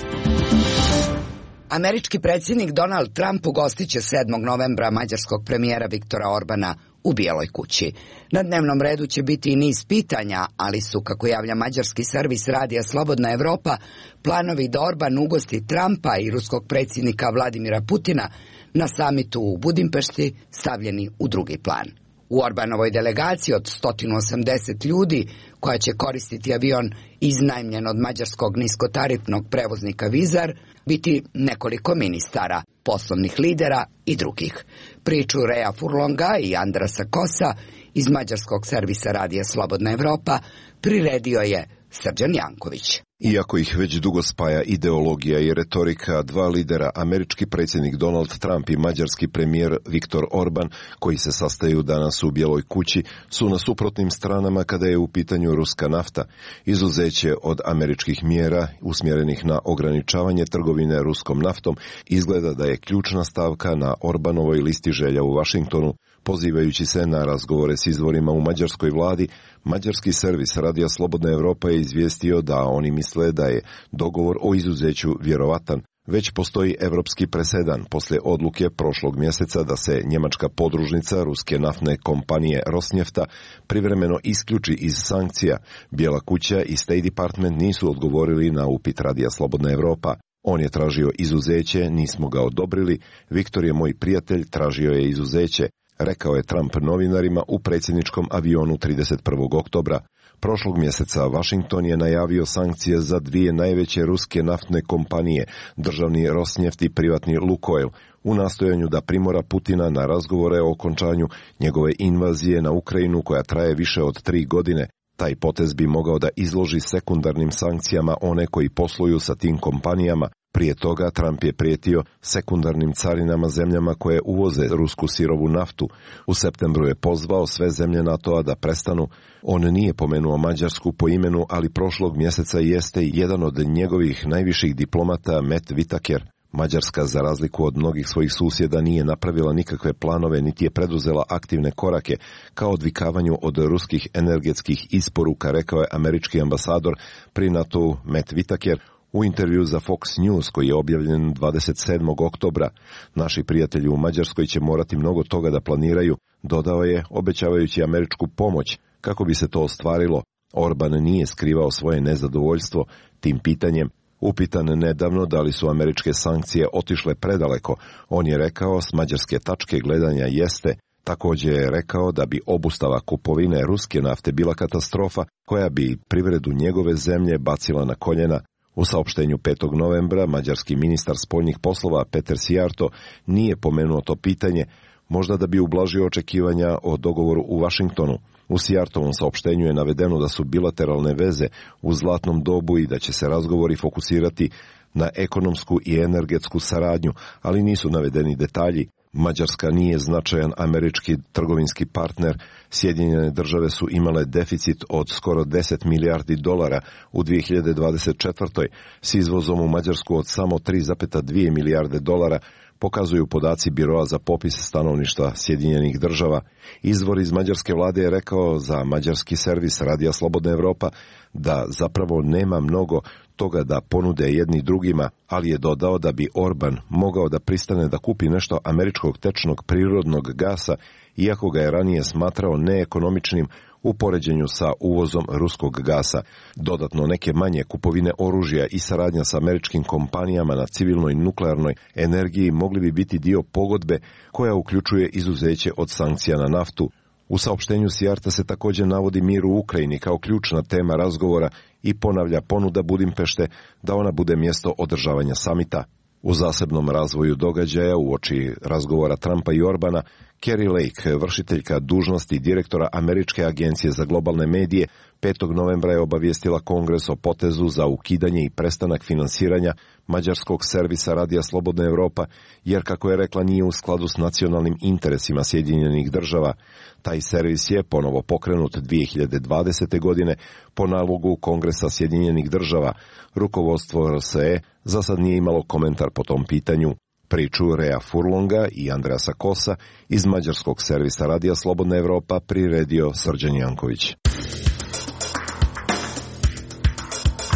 Američki predsjednik Donald Trump ugostit će sedmog novembra mađarskog premijera Viktora Orbana u Bijeloj kući. Na dnevnom redu će biti i niz pitanja, ali su, kako javlja mađarski servis radija Slobodna Evropa, planovi da Orban ugosti Trumpa i ruskog predsjednika Vladimira Putina na samitu u Budimpešti stavljeni u drugi plan. U Orbanovoj delegaciji od sto osamdeset ljudi, koja će koristiti avion iznajmljen od mađarskog niskotarifnog prevoznika Vizar, biti nekoliko ministara, poslovnih lidera i drugih. Priču Rea Furlonga i Andrasa Kosa iz mađarskog servisa radija Slobodna Evropa priredio je Srđan Janković. Iako ih već dugo spaja ideologija i retorika, dva lidera, američki predsjednik Donald Trump i mađarski premijer Viktor Orban, koji se sastaju danas u Bijeloj kući, su na suprotnim stranama kada je u pitanju ruska nafta. Izuzeće od američkih mjera usmjerenih na ograničavanje trgovine ruskom naftom izgleda da je ključna stavka na Orbanovoj listi želja u Vašingtonu. Pozivajući se na razgovore s izvorima u mađarskoj vladi, mađarski servis radija Slobodna Evropa je izvijestio da oni misle da je dogovor o izuzeću vjerovatan. Već postoji evropski presedan poslije odluke prošlog mjeseca da se njemačka podružnica ruske naftne kompanije Rosnjefta privremeno isključi iz sankcija. Bijela kuća i State Department nisu odgovorili na upit radija Slobodna Evropa. On je tražio izuzeće, nismo ga odobrili. Viktor je moj prijatelj, tražio je izuzeće, rekao je Trump novinarima u predsjedničkom avionu trideset prvog oktobra. Prošlog mjeseca Washington je najavio sankcije za dvije najveće ruske naftne kompanije, državni Rosneft i privatni Lukoil, u nastojanju da primora Putina na razgovore o okončanju njegove invazije na Ukrajinu koja traje više od tri godine. Taj potez bi mogao da izloži sekundarnim sankcijama one koji posluju sa tim kompanijama. Prije toga Trump je prijetio sekundarnim carinama zemljama koje uvoze rusku sirovu naftu. U septembru je pozvao sve zemlje NATO-a da prestanu. On nije pomenuo Mađarsku po imenu, ali prošlog mjeseca jeste jedan od njegovih najviših diplomata, Met Vitaker. Mađarska, za razliku od mnogih svojih susjeda, nije napravila nikakve planove niti je preduzela aktivne korake kao odvikavanju od ruskih energetskih isporuka, rekao je američki ambasador pri NATO-u Met Vitaker u intervju za Fox News koji je objavljen dvadeset sedmog oktobra. Naši prijatelji u Mađarskoj će morati mnogo toga da planiraju, dodao je, obećavajući američku pomoć. Kako bi se to ostvarilo, Orban nije skrivao svoje nezadovoljstvo tim pitanjem. Upitan nedavno da li su američke sankcije otišle predaleko, on je rekao s mađarske tačke gledanja jeste. Također je rekao da bi obustava kupovine ruske nafte bila katastrofa koja bi privredu njegove zemlje bacila na koljena. U saopštenju petog novembra mađarski ministar spoljnih poslova Peter Sijarto nije pomenuo to pitanje, možda da bi ublažio očekivanja o dogovoru u Vašingtonu. U Sijartovom saopštenju je navedeno da su bilateralne veze u zlatnom dobu i da će se razgovori fokusirati na ekonomsku i energetsku saradnju, ali nisu navedeni detalji. Mađarska nije značajan američki trgovinski partner. Sjedinjene države su imale deficit od skoro deset milijardi dolara u dvije hiljade dvadeset četvrtoj s izvozom u Mađarsku od samo tri zarez dvije milijarde dolara, pokazuju podaci Biroa za popis stanovništva Sjedinjenih država. Izvor iz mađarske vlade je rekao za mađarski servis radija Slobodna Evropa da zapravo nema mnogo toga da ponude jedni drugima, ali je dodao da bi Orban mogao da pristane da kupi nešto američkog tečnog prirodnog gasa, iako ga je ranije smatrao neekonomičnim u poređenju sa uvozom ruskog gasa. Dodatno, neke manje kupovine oružja i saradnja sa američkim kompanijama na civilnoj nuklearnoj energiji mogli bi biti dio pogodbe koja uključuje izuzeće od sankcija na naftu. U saopštenju Sijarta se također navodi mir u Ukrajini kao ključna tema razgovora i ponavlja ponuda Budimpešte da ona bude mjesto održavanja samita. U zasebnom razvoju događaja uoči razgovora Trumpa i Orbana, Kari Lake, vršiteljka dužnosti direktora Američke agencije za globalne medije, petog novembra je obavijestila Kongres o potezu za ukidanje i prestanak finansiranja mađarskog servisa radija Slobodna Evropa, jer, kako je rekla, nije u skladu s nacionalnim interesima Sjedinjenih država. Taj servis je ponovo pokrenut dvije hiljade dvadesete. godine po nalogu Kongresa Sjedinjenih država. Rukovodstvo R S E za sad nije imalo komentar po tom pitanju. Priču Rea Furlonga i Andrasa Kosa iz mađarskog servisa radija Slobodna Evropa priredio Srđan Janković.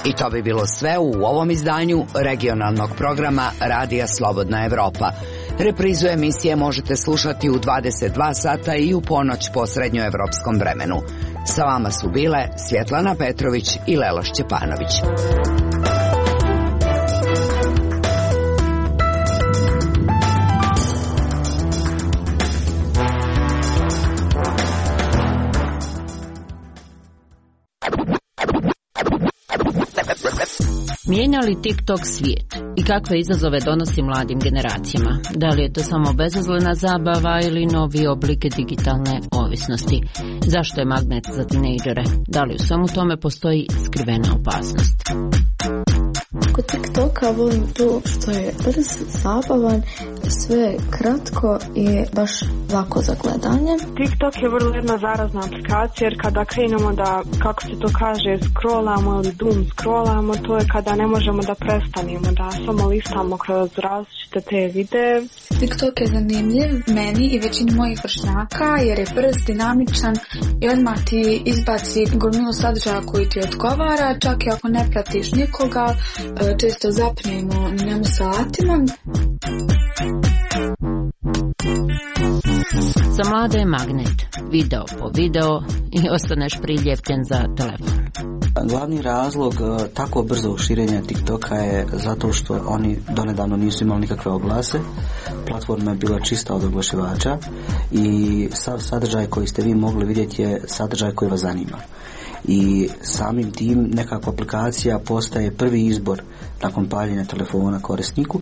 I to bi bilo sve u ovom izdanju regionalnog programa Radija Slobodna Evropa. Reprizu emisije možete slušati u dvadeset dva sata i u ponoć po srednjoevropskom vremenu. Sa vama su bile Svjetlana Petrović i Lela Šćepanović. Mijenja li TikTok svijet i kakve izazove donosi mladim generacijama? Da li je to samo bezazlena zabava ili novi oblik digitalne ovisnosti? Zašto je magnet za tinejdžere? Da li u svemu tome postoji skrivena opasnost? Kod TikToka volim to što je brz, zabavan, sve kratko i baš lako za gledanje. TikTok je vrlo jedna zarazna aplikacija jer kada krenemo da, kako se to kaže, scrollamo ili doom scrollamo, to je kada ne možemo da prestanemo, da samo listamo kroz različite te videe. TikTok je zanimljiv meni i većini mojih vršnjaka jer je brz, dinamičan i odmah ti izbaci gomilu sadržaja koji ti odgovara, čak i ako ne pratiš nikoga, često zapnemo na njemu satima. Za mlade je magnet, video po video i ostaneš priljepten za telefon. Glavni razlog tako brzo širenja TikToka je zato što oni donedavno nisu imali nikakve oglase. Platforma je bila čista od oglašivača i sav sadržaj koji ste vi mogli vidjeti je sadržaj koji vas zanima. I samim tim nekakva aplikacija postaje prvi izbor nakon paljenja telefona korisniku.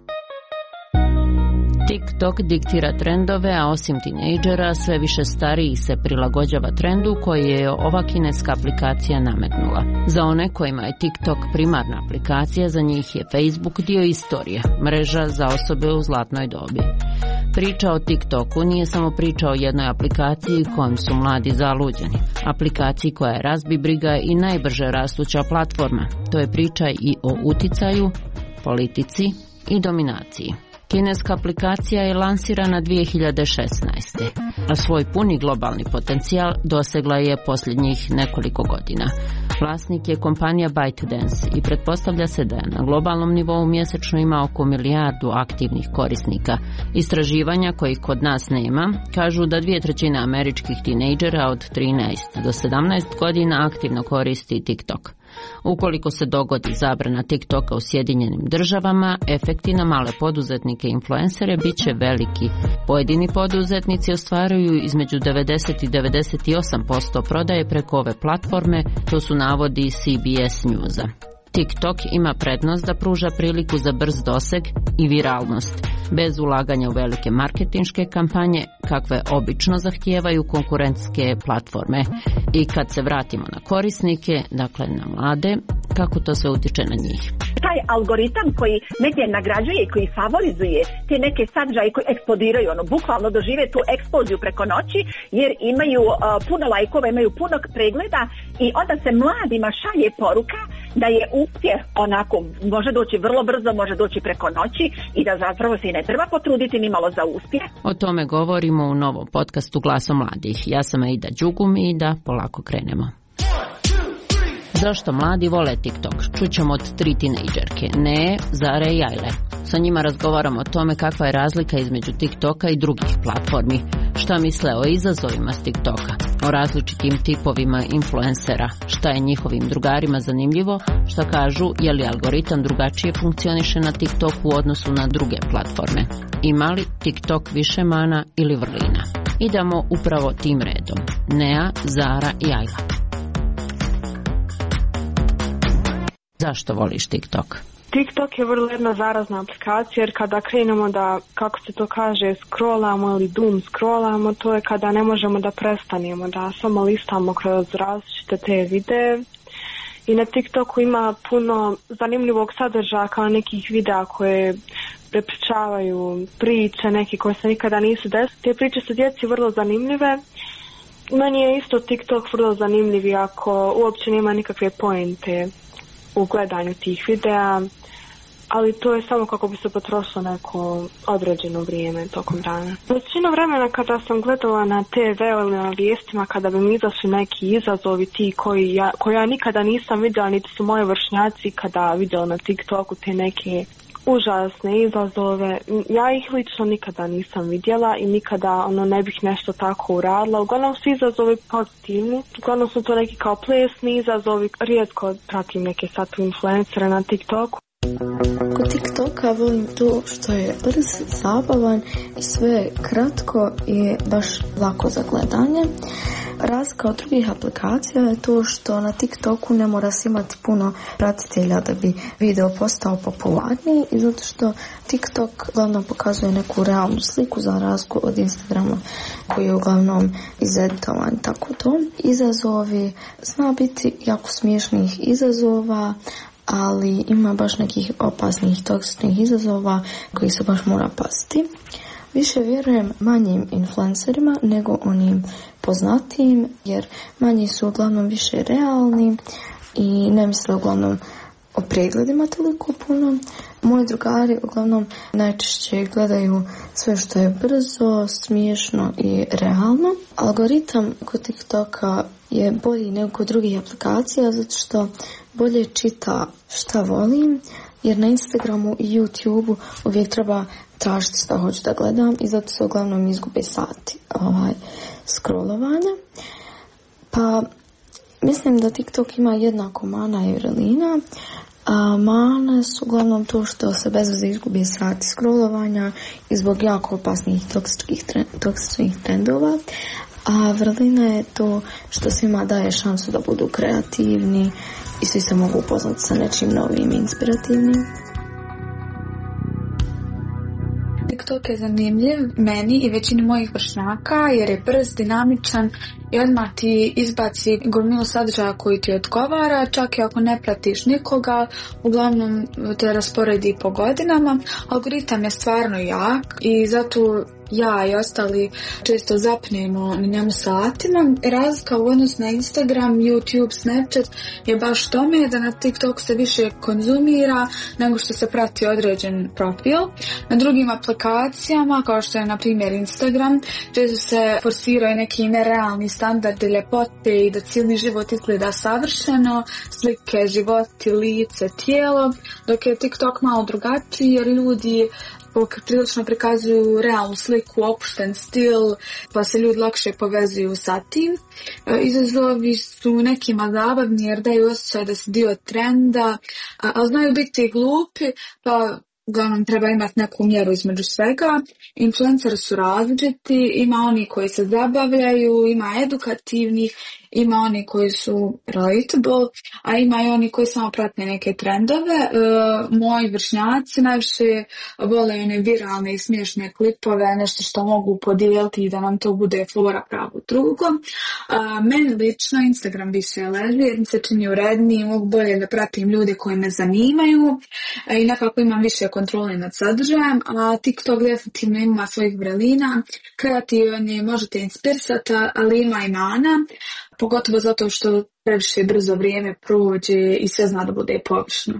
TikTok diktira trendove, a osim tinejdžera sve više stariji se prilagođava trendu koji je ova kineska aplikacija nametnula. Za one kojima je TikTok primarna aplikacija, za njih je Facebook dio istorije, mreža za osobe u zlatnoj dobi. Priča o TikToku nije samo priča o jednoj aplikaciji kojom su mladi zaluđeni. Aplikaciji koja je razbibriga i najbrže rastuća platforma. To je priča i o uticaju, politici i dominaciji. Kineska aplikacija je lansirana dvije hiljade šesnaeste. a svoj puni globalni potencijal dosegla je posljednjih nekoliko godina. Vlasnik je kompanija ByteDance i pretpostavlja se da je na globalnom nivou mjesečno ima oko milijardu aktivnih korisnika. Istraživanja koji kod nas nema kažu da dvije trećine američkih tinejdžera od trinaest do sedamnaest godina aktivno koristi TikTok. Ukoliko se dogodi zabrana TikToka u Sjedinjenim državama, efekti na male poduzetnike i influencere bit će veliki. Pojedini poduzetnici ostvaruju između devedeset i devedeset osam posto prodaje preko ove platforme, to su navodi C B S Newsa. TikTok ima prednost da pruža priliku za brz doseg i viralnost, bez ulaganja u velike marketinške kampanje, kakve obično zahtijevaju konkurentske platforme. I kad se vratimo na korisnike, dakle na mlade, kako to sve utiče na njih? Taj algoritam koji negdje nagrađuje i koji favorizuje te neke sadržaje koji eksplodiraju, ono, bukvalno dožive tu eksploziju preko noći, jer imaju uh, puno lajkova, imaju puno pregleda i onda se mladima šalje poruka da je uspjeh onako, može doći vrlo brzo, može doći preko noći i da zapravo se i ne treba potruditi ni malo za uspjeh. O tome govorimo u novom podcastu Glasom mladih. Ja sam Aida Đugum i da polako krenemo. Zašto mladi vole TikTok? Čućemo od tri tinejdžerke, Ne, Zare i Ajle. Sa njima razgovaramo o tome kakva je razlika između TikToka i drugih platformi, šta misle o izazovima s TikToka, o različitim tipovima influencera, šta je njihovim drugarima zanimljivo, šta kažu je li algoritam drugačije funkcioniše na TikToku u odnosu na druge platforme. Ima li TikTok više mana ili vrlina? Idemo upravo tim redom. Nea, Zara i Ajla. Zašto voliš TikTok? TikTok je vrlo jedna zarazna aplikacija jer kada krenemo da, kako se to kaže, scrollamo ili doom scrollamo, to je kada ne možemo da prestanemo, da samo listamo kroz različite te videe. I na TikToku ima puno zanimljivog sadržaja kao nekih videa koje prepričavaju priče, neke koje se nikada nisu desile. Te priče su djeci vrlo zanimljive. Meni je isto TikTok vrlo zanimljiv ako uopće nema nikakve pointe u gledanju tih videa, ali to je samo kako bi se potrošilo neko određeno vrijeme tokom dana. Većinu vremena kada sam gledala na te ve ili na vijestima, kada bi mi izašli neki izazovi ti koji ja, koji ja nikada nisam vidjela, niti su moji vršnjaci kada vidjeli na TikToku te neke užasne izazove. Ja ih lično nikada nisam vidjela i nikada ono ne bih nešto tako uradila. Uglavnom su izazovi pozitivni. Uglavnom su to neki kao plesni izazovi. Rijetko pratim neke sad influencere na TikToku. Kod TikToka volim to što je brz, zabavan i sve kratko i baš lako za gledanje. Razlika od drugih aplikacija je to što na TikToku ne mora se imati puno pratitelja da bi video postao popularniji i zato što TikTok uglavnom pokazuje neku realnu sliku za razliku od Instagrama koji je uglavnom izeditovan. Tako to. Izazovi zna biti jako smiješnih izazova, ali ima baš nekih opasnih toksičnih izazova koji se baš mora paziti. Više vjerujem manjim influencerima nego onim poznatijim, jer manji su uglavnom više realni i ne misle uglavnom o pregledima toliko puno. Moji drugari uglavnom najčešće gledaju sve što je brzo, smiješno i realno. Algoritam kod TikToka je bolji nego kod drugih aplikacija zato što bolje čita šta volim, jer na Instagramu i YouTubeu uvijek treba tražiti šta hoću da gledam i zato se uglavnom izgube sati ovaj, scrollovanja. Pa mislim da TikTok ima jednako mana i vrelina. A mane su uglavnom to što se bez veze izgubi sati scrollovanja i zbog jako opasnih toksičnih, toksičnih trendova. A vrlina je to što svima daje šansu da budu kreativni i svi se mogu upoznati sa nečim novim i inspirativnim. TikTok je zanimljiv meni i većini mojih vršnjaka jer je brz, dinamičan i odmah ti izbaci gomilu sadržaja koji ti odgovara, čak i ako ne pratiš nikoga, uglavnom te rasporedi po godinama. Algoritam je stvarno jak i zato ja i ostali često zapnemo na njemu satima. Razlika u odnosu na Instagram, YouTube, Snapchat je baš tome da na TikTok se više konzumira nego što se prati određen profil. Na drugim aplikacijama, kao što je na primjer Instagram, često se forsiraju neki nerealni standardi ljepote i da cijeli život izgleda savršeno, slike, životi, lice, tijelo, dok je TikTok malo drugačiji jer ljudi prilično prikazuju realnu sliku, opušten stil, pa se ljudi lakše povezuju sa tim. Izazovi su nekima zabavni jer daju osjećaj da se dio trenda, ali znaju biti glupi, pa uglavnom treba imati neku mjeru između svega. Influenceri su različiti, ima oni koji se zabavljaju, ima edukativnih, ima oni koji su relatable, a ima i oni koji samo prate neke trendove. E, moji vršnjaci najviše vole one viralne i smiješne klipove, nešto što mogu podijeliti i da nam to bude flora pravo drugo. E, meni lično Instagram više leži jer mi se čini uredniji, mogu bolje da pratim ljude koji me zanimaju e, i nekako imam više kontrole nad sadržajem, a TikTok definitivno ima svojih vrelina, kreativan je, možete inspirisati, ali ima i mana. Pogotovo zato što previše brzo vrijeme prođe i sve zna da bude površno.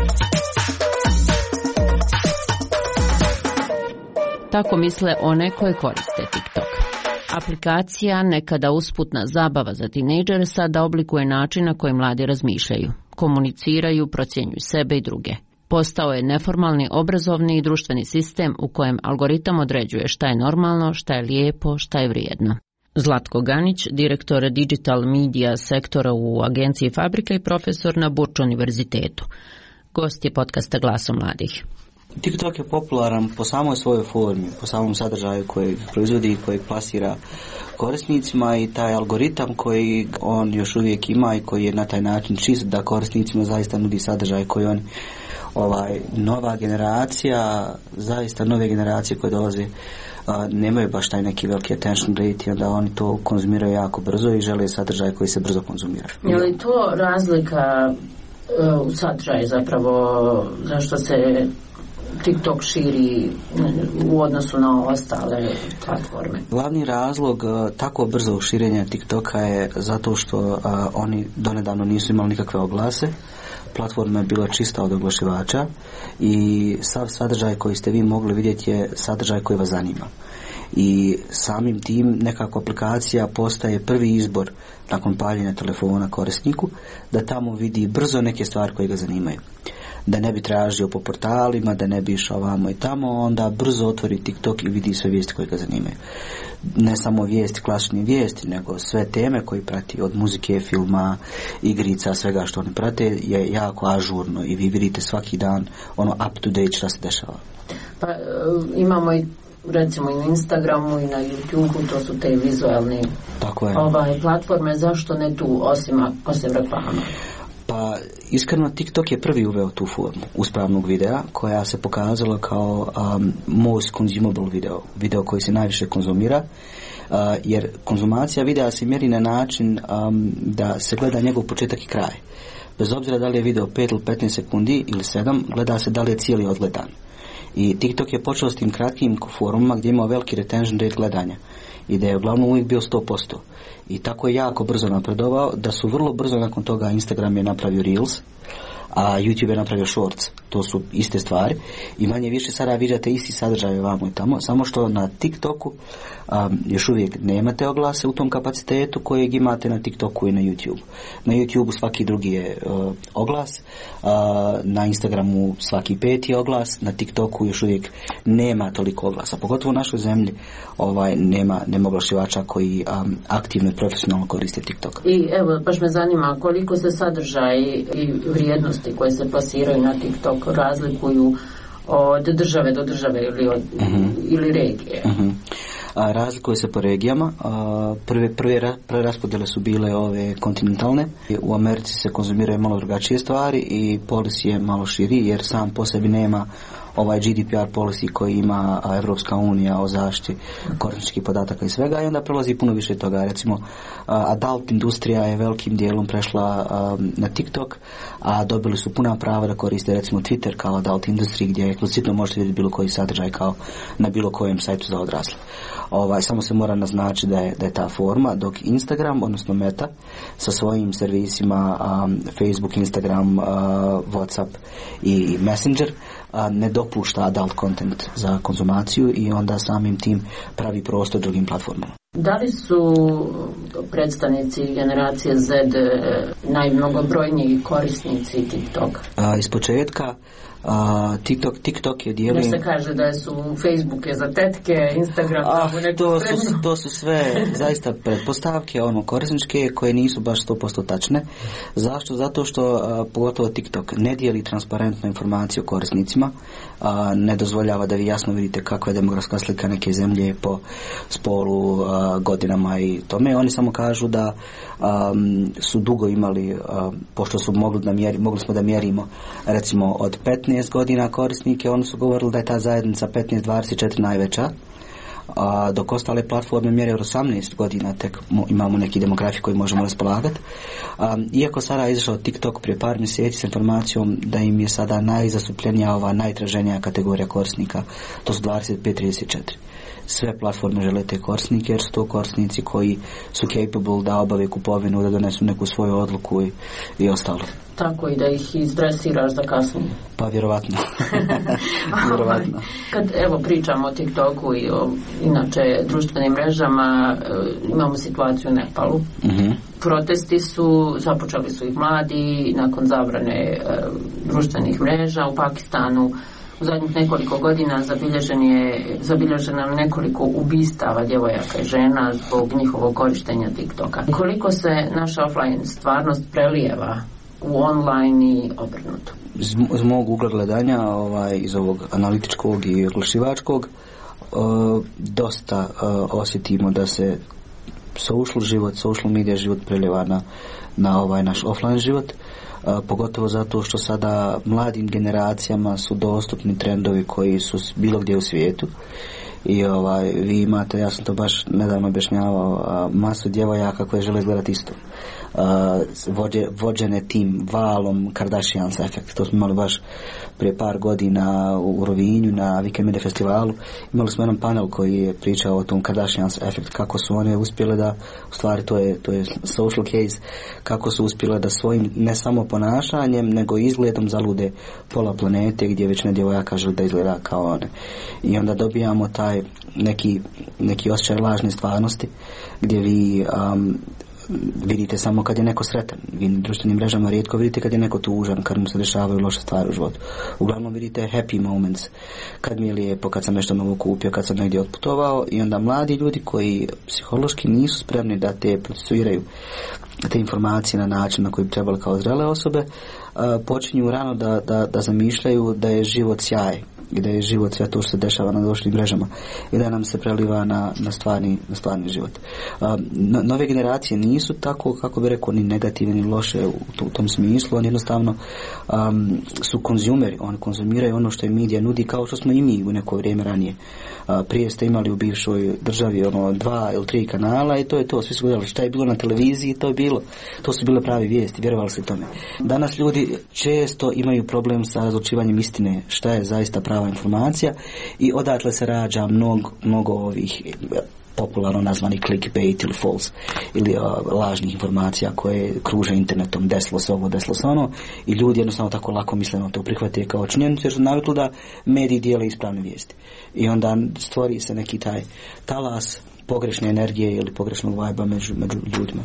Tako misle one koje koriste TikTok. Aplikacija, nekada usputna zabava za tinejdžere, sada oblikuje način na koji mladi razmišljaju, komuniciraju, procjenjuju sebe i druge. Postao je neformalni obrazovni i društveni sistem u kojem algoritam određuje šta je normalno, šta je lijepo, šta je vrijedno. Zlatko Ganić, direktor digital media sektora u agenciji Fabrika i profesor na Burč univerzitetu. Gost je podcasta Glaso mladih. TikTok je popularan po samoj svojoj formi, po samom sadržaju koji proizvodi i koji plasira korisnicima i taj algoritam koji on još uvijek ima i koji je na taj način čist da korisnicima zaista nudi sadržaj koji on ovaj nova generacija, zaista nove generacije koje dolaze a, nemaju baš taj neki veliki attention rate, onda oni to konzumiraju jako brzo i žele sadržaj koji se brzo konzumira. Je li to razlika uh, u sadržaju zapravo zašto se TikTok širi u odnosu na ostale platforme? Glavni razlog tako brzog širenja TikToka je zato što a, oni donedavno nisu imali nikakve oglase. Platforma je bila čista od oglašivača i sav sadržaj koji ste vi mogli vidjeti je sadržaj koji vas zanima. I samim tim nekako aplikacija postaje prvi izbor nakon paljenja telefona korisniku da tamo vidi brzo neke stvari koje ga zanimaju. Da ne bi tražio po portalima, da ne bi išao vamo i tamo, onda brzo otvori TikTok i vidi sve vijesti koje ga zanimaju. Ne samo vijesti, klasične vijesti, nego sve teme koje prati, od muzike, filma, igrica, svega što oni prate je jako ažurno i vi vidite svaki dan ono up to date šta se dešava. Pa imamo i recimo i na Instagramu i na YouTubeu, to su te vizualne ovaj, platforme, zašto ne tu osim, osim reklama? Pa iskreno TikTok je prvi uveo tu formu uspravnog videa koja se pokazala kao um, most consumable video, video koji se najviše konzumira, uh, jer konzumacija videa se mjeri na način um, da se gleda njegov početak i kraj. Bez obzira da li je video pet ili petnaest sekundi ili sedam, gleda se da li je cijeli odgledan. I TikTok je počeo s tim kratkim forumima gdje imao veliki retention rate gledanja i da je uglavnom uvijek bio sto posto. I tako je jako brzo napredovao da su vrlo brzo nakon toga Instagram je napravio Reels, a YouTube je napravio Shorts. To su iste stvari i manje više sada vidite isti sadržaj ovamo i tamo, samo što na TikToku um, još uvijek nemate oglase u tom kapacitetu kojeg imate na TikToku i na YouTube. Na YouTube svaki drugi je uh, oglas, uh, na Instagramu svaki peti oglas, na TikToku još uvijek nema toliko oglasa, pogotovo u našoj zemlji ovaj, nema, nema oglašivača koji um, aktivno i profesionalno koriste TikTok. I evo, baš me zanima koliko se sadržaj i vrijednosti koje se plasiraju na TikTok razlikuju od države do države ili, od, uh-huh. ili regije. Uh-huh. A, razlikuje se po regijama. A, prve, prve, prve raspodjele su bile ove kontinentalne. U Americi se konzumiraju malo drugačije stvari i policy je malo širi jer sam po sebi nema ovaj G D P R policy koji ima Evropska unija o zaštiti korisničkih podataka i svega i onda prelazi puno više toga. Recimo, adult industrija je velikim dijelom prešla na TikTok, a dobili su puna prava da koriste recimo Twitter kao adult industry gdje eksplicitno možete vidjeti bilo koji sadržaj kao na bilo kojem sajtu za odrasle. Ovaj, samo se mora naznačiti da je, da je ta forma, dok Instagram, odnosno Meta, sa svojim servisima um, Facebook, Instagram, uh, WhatsApp i Messenger uh, ne dopušta adult content za konzumaciju i onda samim tim pravi prostor drugim platformama. Da li su predstavnici generacije Z najmnogobrojniji korisnici TikToka? Uh, iz početka Uh, TikTok, TikTok je dijelio... Da se kaže da su Facebook je za tetke, Instagram... Ah, to, su, to su sve zaista pretpostavke, ono, korisničke, koje nisu baš sto posto tačne. Zašto? Zato što uh, pogotovo TikTok ne dijeli transparentnu informaciju o korisnicima, uh, ne dozvoljava da vi jasno vidite kakva je demografska slika neke zemlje po spolu, uh, godinama i tome. Oni samo kažu da um, su dugo imali, uh, pošto su mogli, da mjeri, mogli smo da mjerimo recimo od petnaest godina korisnike, oni su govorili da je ta zajednica petnaest dvadeset četiri najveća, a dok ostale platforme mjere od osamnaest godina tek imamo neki demografi koji možemo raspolagati. A, iako sada je izašao TikTok prije par mjeseci s informacijom da im je sada najzastupljenija ova najtraženija kategorija korisnika, to su dvadeset pet trideset četiri. Sve platforme žele te korisnike jer su to korisnici koji su capable da obave kupovinu, da donesu neku svoju odluku i, i ostalo. Tako i da ih izdresiraš za kasnije. Pa vjerovatno. vjerovatno. Kad evo pričamo o TikToku i o inače društvenim mrežama, imamo situaciju u Nepalu. Uh-huh. Protesti su, započeli su ih mladi nakon zabrane e, društvenih mreža. U Pakistanu u zadnjih nekoliko godina zabilježen je, zabilježeno nekoliko ubistava djevojaka i žena zbog njihovog korištenja TikToka. Koliko se naša offline stvarnost prelijeva u online i obrnuto? Iz mog ugla gledanja, ovaj, iz ovog analitičkog i oglašivačkog, uh, dosta uh, osjetimo da se social život, social media život prelijeva na, na ovaj naš offline život. Uh, pogotovo zato što sada mladim generacijama su dostupni trendovi koji su bilo gdje u svijetu i ovaj, vi imate, ja sam to baš nedavno objašnjavao, uh, masu djevojaka koje žele izgledati isto. vođe, vođene tim valom Kardashians efekt. To smo imali baš prije par godina u Rovinju na Weekend Media festivalu. Imali smo jedan panel koji je pričao o tom Kardashians efekt, kako su one uspjele da, u stvari to je, to je social case, kako su uspjele da svojim ne samo ponašanjem nego izgledom zalude pola planete gdje već ne djevojaka želi da izgleda kao one. I onda dobijamo taj neki, neki osjećaj lažne stvarnosti gdje vi um, vidite samo kad je neko sretan. Vi na društvenim mrežama rijetko vidite kad je neko tužan, kad mu se dešavaju loše stvari u životu. Uglavnom vidite happy moments, kad mi je lijepo, kad sam nešto novo kupio, kad sam negdje otputovao. I onda mladi ljudi koji psihološki nisu spremni da te procesuiraju te informacije na način na koji bi trebali kao zrele osobe, počinju rano da, da, da zamišljaju da je život sjaj i da je život sve to što se dešava na društvenim mrežama i da nam se preliva na, na, stvarni, na stvarni život. No, nove generacije nisu tako, kako bi rekao, ni negativne ni loše u, u tom smislu. Oni jednostavno um, su konzumeri, oni konzumiraju ono što je medija nudi, kao što smo i mi u neko vrijeme ranije. Uh, prije ste imali u bivšoj državi ono dva ili tri kanala i to je to, svi su gledali šta je bilo na televiziji, to je bilo, to su bile pravi vijesti, vjerovali se tome. Danas ljudi često imaju problem sa razlučivanjem istine, šta je zaista prava informacija i odatle se rađa mnogo, mnogo ovih popularno nazvani clickbait ili false ili uh, lažnih informacija koje kruže internetom, desilo se ovo, desilo se ono i ljudi jednostavno tako lako misleno to prihvate kao činjenicu jer su navikli da mediji dijele ispravne vijesti i onda stvori se neki taj talas pogrešne energije ili pogrešnog vajba među, među ljudima.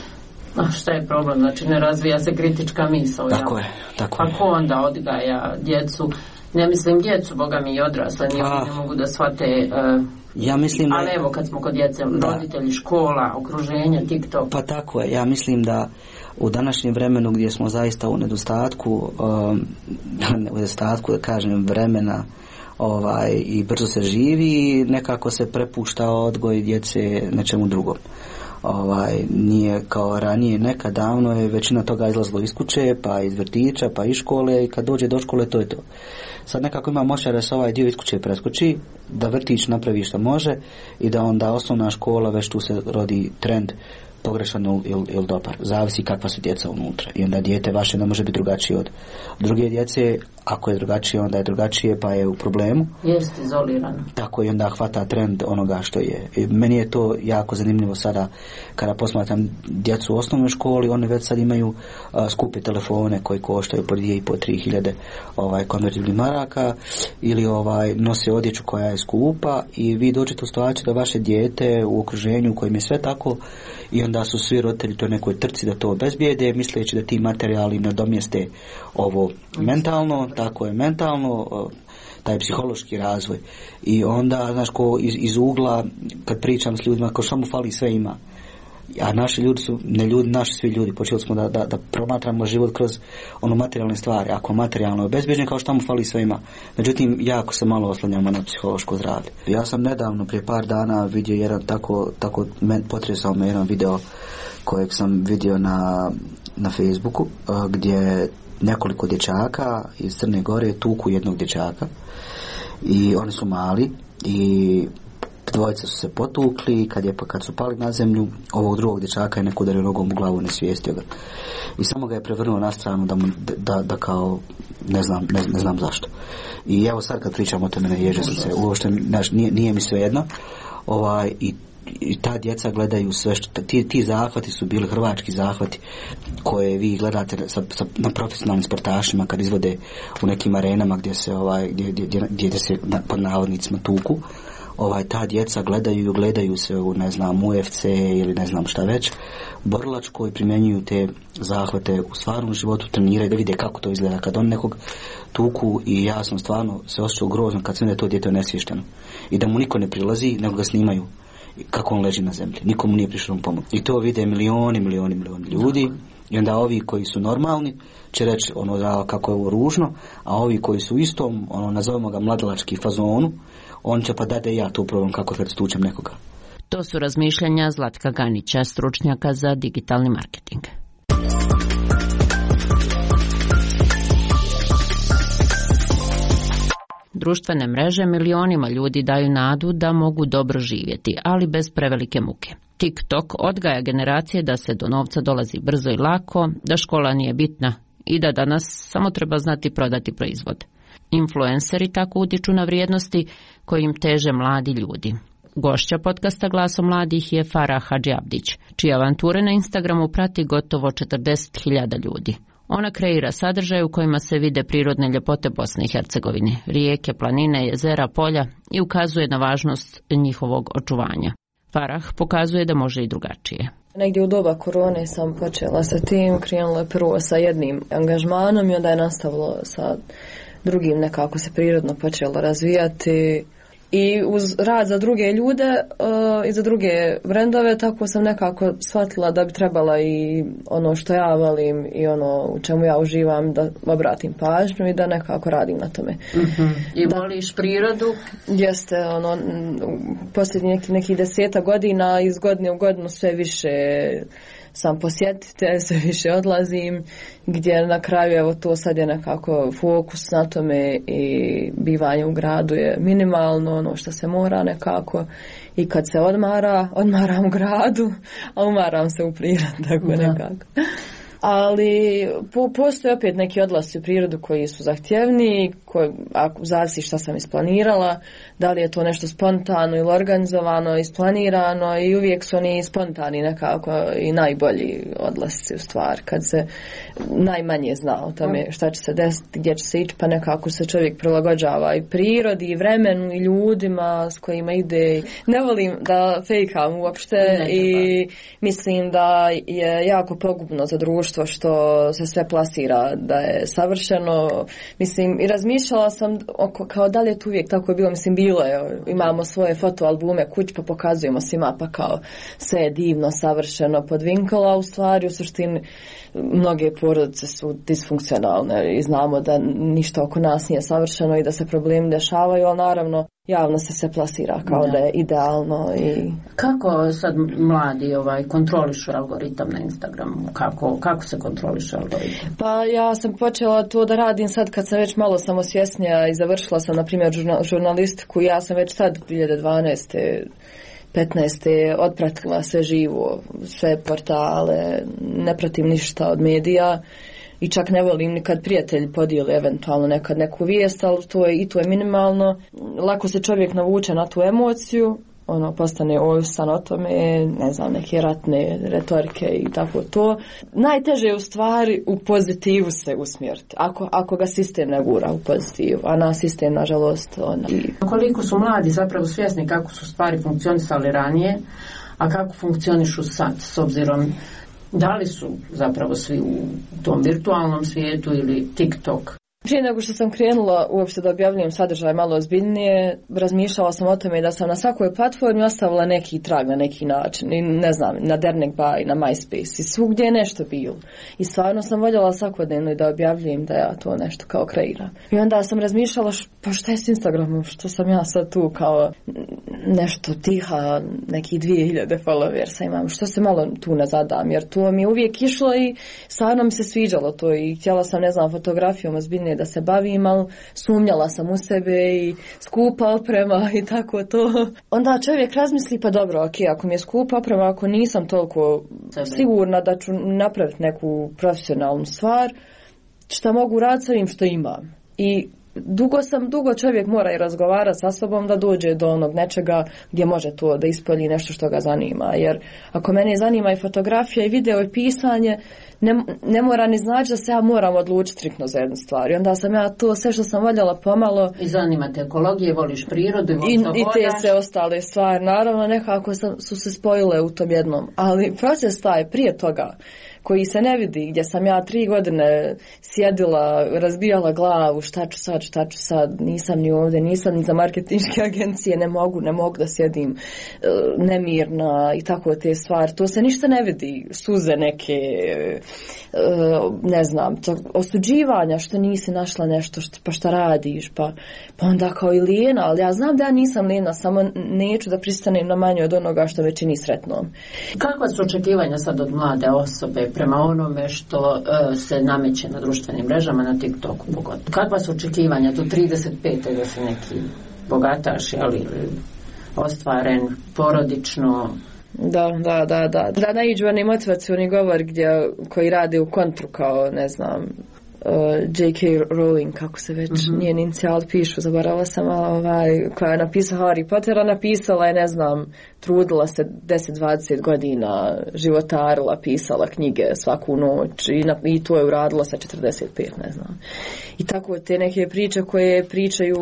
A šta je problem? Znači ne razvija se kritička misao. Tako ja? je, tako pa je. Ko onda odgaja djecu? Ne mislim djecu, boga mi i odrasle, ni oni ne mogu da shvate. Uh, ja mislim da... Ali evo kad smo kod djece, da. Roditelji, škola, okruženje, TikTok. Pa tako je, ja mislim da u današnjem vremenu gdje smo zaista u nedostatku, um, u nedostatku da kažem vremena ovaj, i brzo se živi, nekako se prepušta odgoj djece nečemu drugom. Ovaj, nije kao ranije, nekad davno je većina toga izlazilo iz kuće, pa iz vrtića, pa iz škole i kad dođe do škole to je to. Sad nekako ima moćar da se ovaj dio iz kuće preskoči, da vrtić napravi što može i da onda osnovna škola već tu se rodi trend pogrešan ili, ili dobar. Zavisi kakva su djeca unutra. I onda dijete vaše ne može biti drugačije od druge djece. Ako je drugačije, onda je drugačije, pa je u problemu. Jest izolirano. Tako i onda hvata trend onoga što je. I meni je to jako zanimljivo sada kada posmatram djecu u osnovnoj školi, oni već sad imaju uh, skupe telefone koji koštaju po dvije i po tri hiljade ovaj, konvertibilnih maraka ili ovaj, nose odjeću koja je skupa i vi dođete u situaciju da vaše dijete u okruženju u kojem je sve tako i onda su svi roditelji to nekoj trci da to obezbijede, misleći da ti materijali nadomjeste ovo mentalno, tako je mentalno, taj psihološki razvoj. I onda, znaš, ko iz, iz ugla, kad pričam s ljudima, kao što mu fali sve ima. A naši ljudi su, ne ljudi, naši svi ljudi, počeli smo da, da, da promatramo život kroz ono materijalne stvari. Ako materijalno je obezbeđen, kao što mu fali sve ima. Međutim, jako se malo oslanjamo na psihološko zdravlje. Ja sam nedavno, prije par dana, vidio jedan tako, tako men, potresao me jedan video kojeg sam vidio na, na Facebooku, gdje nekoliko dječaka iz Crne Gore tuku jednog dječaka i oni su mali i dvojica su se potukli, kad, je, kad su pali na zemlju, ovog drugog dječaka je neko udario nogom u glavu i nesvijestio ga. I samo ga je prevrnuo na stranu da, mu, da, da kao, ne znam, ne, ne znam zašto. I evo sad kad pričam o tome ne ježe sam se, uopšte nije, nije mi svejedno. Ovaj, i i ta djeca gledaju sve što ti, ti zahvati su bili hrvački zahvati koje vi gledate sa, sa, na profesionalnim sportašima kad izvode u nekim arenama gdje se ovaj gdje, gdje, gdje, gdje se na, pod navodnicima tuku. Ovaj, ta djeca gledaju gledaju se u ne znam U F C ili ne znam šta već borilačko i primjenjuju te zahvate u stvarnom životu, treniraju da vide kako to izgleda kad on nekog tuku i ja sam stvarno se osjećao grozno kad sam da je to dijete onesvješteno i da mu niko ne prilazi nego ga snimaju kako on leži na zemlji. Nikomu nije prišao pomoć. I to vide milioni, milioni, milioni ljudi. I onda ovi koji su normalni će reći ono da kako je ovo ružno, a ovi koji su u istom, ono nazovemo ga mladalački fazonu, on će pa da ja tu problem kako kad stučem nekoga. To su razmišljanja Zlatka Ganića, stručnjaka za digitalni marketing. Društvene mreže milionima ljudi daju nadu da mogu dobro živjeti, ali bez prevelike muke. TikTok odgaja generacije da se do novca dolazi brzo i lako, da škola nije bitna i da danas samo treba znati prodati proizvod. Influenceri tako utiču na vrijednosti kojim teže mladi ljudi. Gošća podcasta Glasom mladih je Farah Hadžiabdić, čije avanture na Instagramu prati gotovo četrdeset hiljada ljudi. Ona kreira sadržaje u kojima se vide prirodne ljepote Bosne i Hercegovine, rijeke, planine, jezera, polja i ukazuje na važnost njihovog očuvanja. Farah pokazuje da može i drugačije. Negdje u doba korone sam počela sa tim, krenula je prvo sa jednim angažmanom i onda je nastavilo sa drugim, nekako se prirodno počelo razvijati. I uz rad za druge ljude uh, i za druge brendove, tako sam nekako shvatila da bi trebala i ono što ja volim i ono u čemu ja uživam da obratim pažnju i da nekako radim na tome. Mm-hmm. I da, voliš prirodu? Jeste, ono, posljednjih nekih, nekih deseta godina iz godine u godinu sve više sam posjetitelj, sve više odlazim, gdje na kraju evo to sad je nekako fokus na tome i bivanje u gradu je minimalno, ono što se mora nekako i kad se odmara, odmaram u gradu, a umaram se u prirodi, tako da. Nekako. Ali po, postoje opet neki odlasci u prirodu koji su zahtjevni, koji, ako zavisi šta sam isplanirala, da li je to nešto spontano ili organizovano, isplanirano i uvijek su oni spontani nekako i najbolji odlasci u stvar, kad se najmanje zna o tome šta će se desiti, gdje će se ići, pa nekako se čovjek prilagođava i prirodi i vremenu i ljudima s kojima ide. Ne volim da fejkam uopšte ne, i mislim da je jako pogubno za društvo što se sve plasira da je savršeno. Mislim, i razmišljala sam oko, kao da li je to uvijek tako je bilo. Mislim, bilo je, imamo svoje fotoalbume kuć pa pokazujemo svima pa kao sve je divno, savršeno podvinkala, u stvari u suštini mnoge porodice su disfunkcionalne i znamo da ništa oko nas nije savršeno i da se problemi dešavaju, ali naravno javno se se plasira kao da, da je idealno. I... Kako sad mladi ovaj, kontrolišu algoritam na Instagramu? Kako, kako se kontroliše algoritam? Pa ja sam počela to da radim sad kad sam već malo samosvjesnija i završila sam na primjer žurnalistiku. Ja sam već sad dvije hiljade dvanaeste petnaeste otpratila sve živo, sve portale, ne pratim ništa od medija i čak ne volim nikad prijatelji podijeli eventualno nekad neku vijest, ali to je, i to je minimalno. Lako se čovjek navuče na tu emociju, ono, postane ovisan o tome, ne znam, neke ratne retorike i tako to. Najteže je u stvari u pozitivu se usmjeriti, ako, ako ga sistem ne gura u pozitivu, a na sistem, nažalost, ona... Koliko su mladi zapravo svjesni kako su stvari funkcionisali ranije, a kako funkcionišu sad, s obzirom da li su zapravo svi u tom virtualnom svijetu ili TikTok? Prije nego što sam krenula uopšte da objavljujem sadržaj malo ozbiljnije, razmišljala sam o tome da sam na svakoj platformi ostavila neki trag na neki način. I ne znam, na Dernek Bay, na MySpace i svugdje je nešto bilo. I stvarno sam voljela svakodnevno da objavljujem da ja to nešto kao kreiram. I onda sam razmišljala š, pa šta je s Instagramom, što sam ja sad tu kao nešto tiha, neki dvije hiljade followersa imam, što se malo tu ne zadam, jer to mi je uvijek išlo i stvarno mi se sviđalo to i htjela sam, ne znam, fotografijom ozbiljnije da se bavim, ali sumnjala sam u sebe i skupa oprema i tako to. Onda čovjek razmisli, pa dobro, ok, ako mi je skupa oprema, ako nisam toliko sigurna da ću napraviti neku profesionalnu stvar, šta mogu raditi sa ovim što imam. I dugo sam, dugo čovjek mora i razgovarati sa sobom da dođe do onog nečega gdje može to da ispolji nešto što ga zanima. Jer ako mene zanima i fotografija i video i pisanje, ne, ne mora ni znači da se ja moram odlučiti striktno za jednu stvar. I onda sam ja to sve što sam voljela pomalo... I zanima te ekologije, voliš prirodu, i, i te sve ostale stvari. Naravno, nekako sam, su se spojile u tom jednom. Ali proces taj prije toga, koji se ne vidi, gdje sam ja tri godine sjedila, razbijala glavu, šta ću sad, šta ću sad, nisam ni ovdje, nisam ni za marketinške agencije, ne mogu, ne mogu da sjedim nemirna i tako te stvari. To se ništa ne vidi, suze neke, ne znam, to, osuđivanja što nisi našla nešto, što, pa šta radiš, pa, pa onda kao i lijena, ali ja znam da ja nisam lijena, samo neću da pristanem na manje od onoga što već i ni sretnom. Kakva su očekivanja sad od mlade osobe prema onome što uh, se nameće na društvenim mrežama, na TikToku pogotovo? Kakva su očekivanja do trideset pete da se neki bogataš, ali ostvaren, porodično, Da, da, da, da. Da naiđu oni motivacioni govor gdje, koji rade u kontru kao, ne znam, uh, J K. Rowling, kako se već mm-hmm. njen inicijal pišu, zaboravila sam, ovaj, koja je napisala Harry Pottera, napisala je, ne znam, trudila se deset dvadeset godina, životarila, pisala knjige svaku noć i, na, i to je uradila sa četrdeset pet, ne znam. I tako te neke priče koje pričaju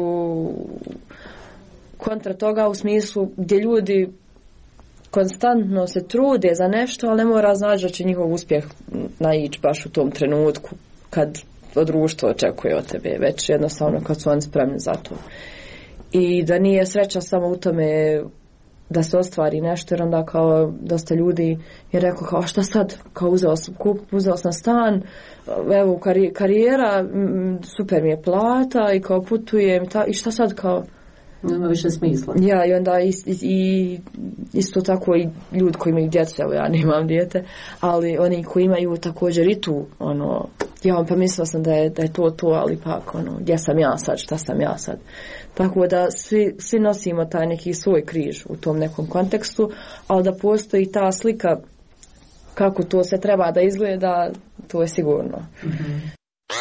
kontra toga u smislu gdje ljudi konstantno se trude za nešto, ali ne mora znači da će njihov uspjeh naići baš u tom trenutku kad društvo očekuje od tebe, već jednostavno kad su oni spremni za to. I da nije sreća samo u tome da se ostvari nešto, jer onda kao dosta ljudi je rekao kao šta sad, kao uzeo sam, kup, uzeo sam stan, evo kari, karijera, super mi je plata i kao putujem ta, i šta sad kao nema više smisla. Ja, i onda i, i, isto tako i ljudi koji imaju djecu, evo ja nemam dijete, ali oni koji imaju također i tu, ono, ja pa mislila sam da je, da je to to, ali pak, ono, gdje sam ja sad, šta sam ja sad. Tako da svi, svi nosimo taj neki svoj križ u tom nekom kontekstu, ali da postoji ta slika kako to se treba da izgleda, to je sigurno. Mm-hmm.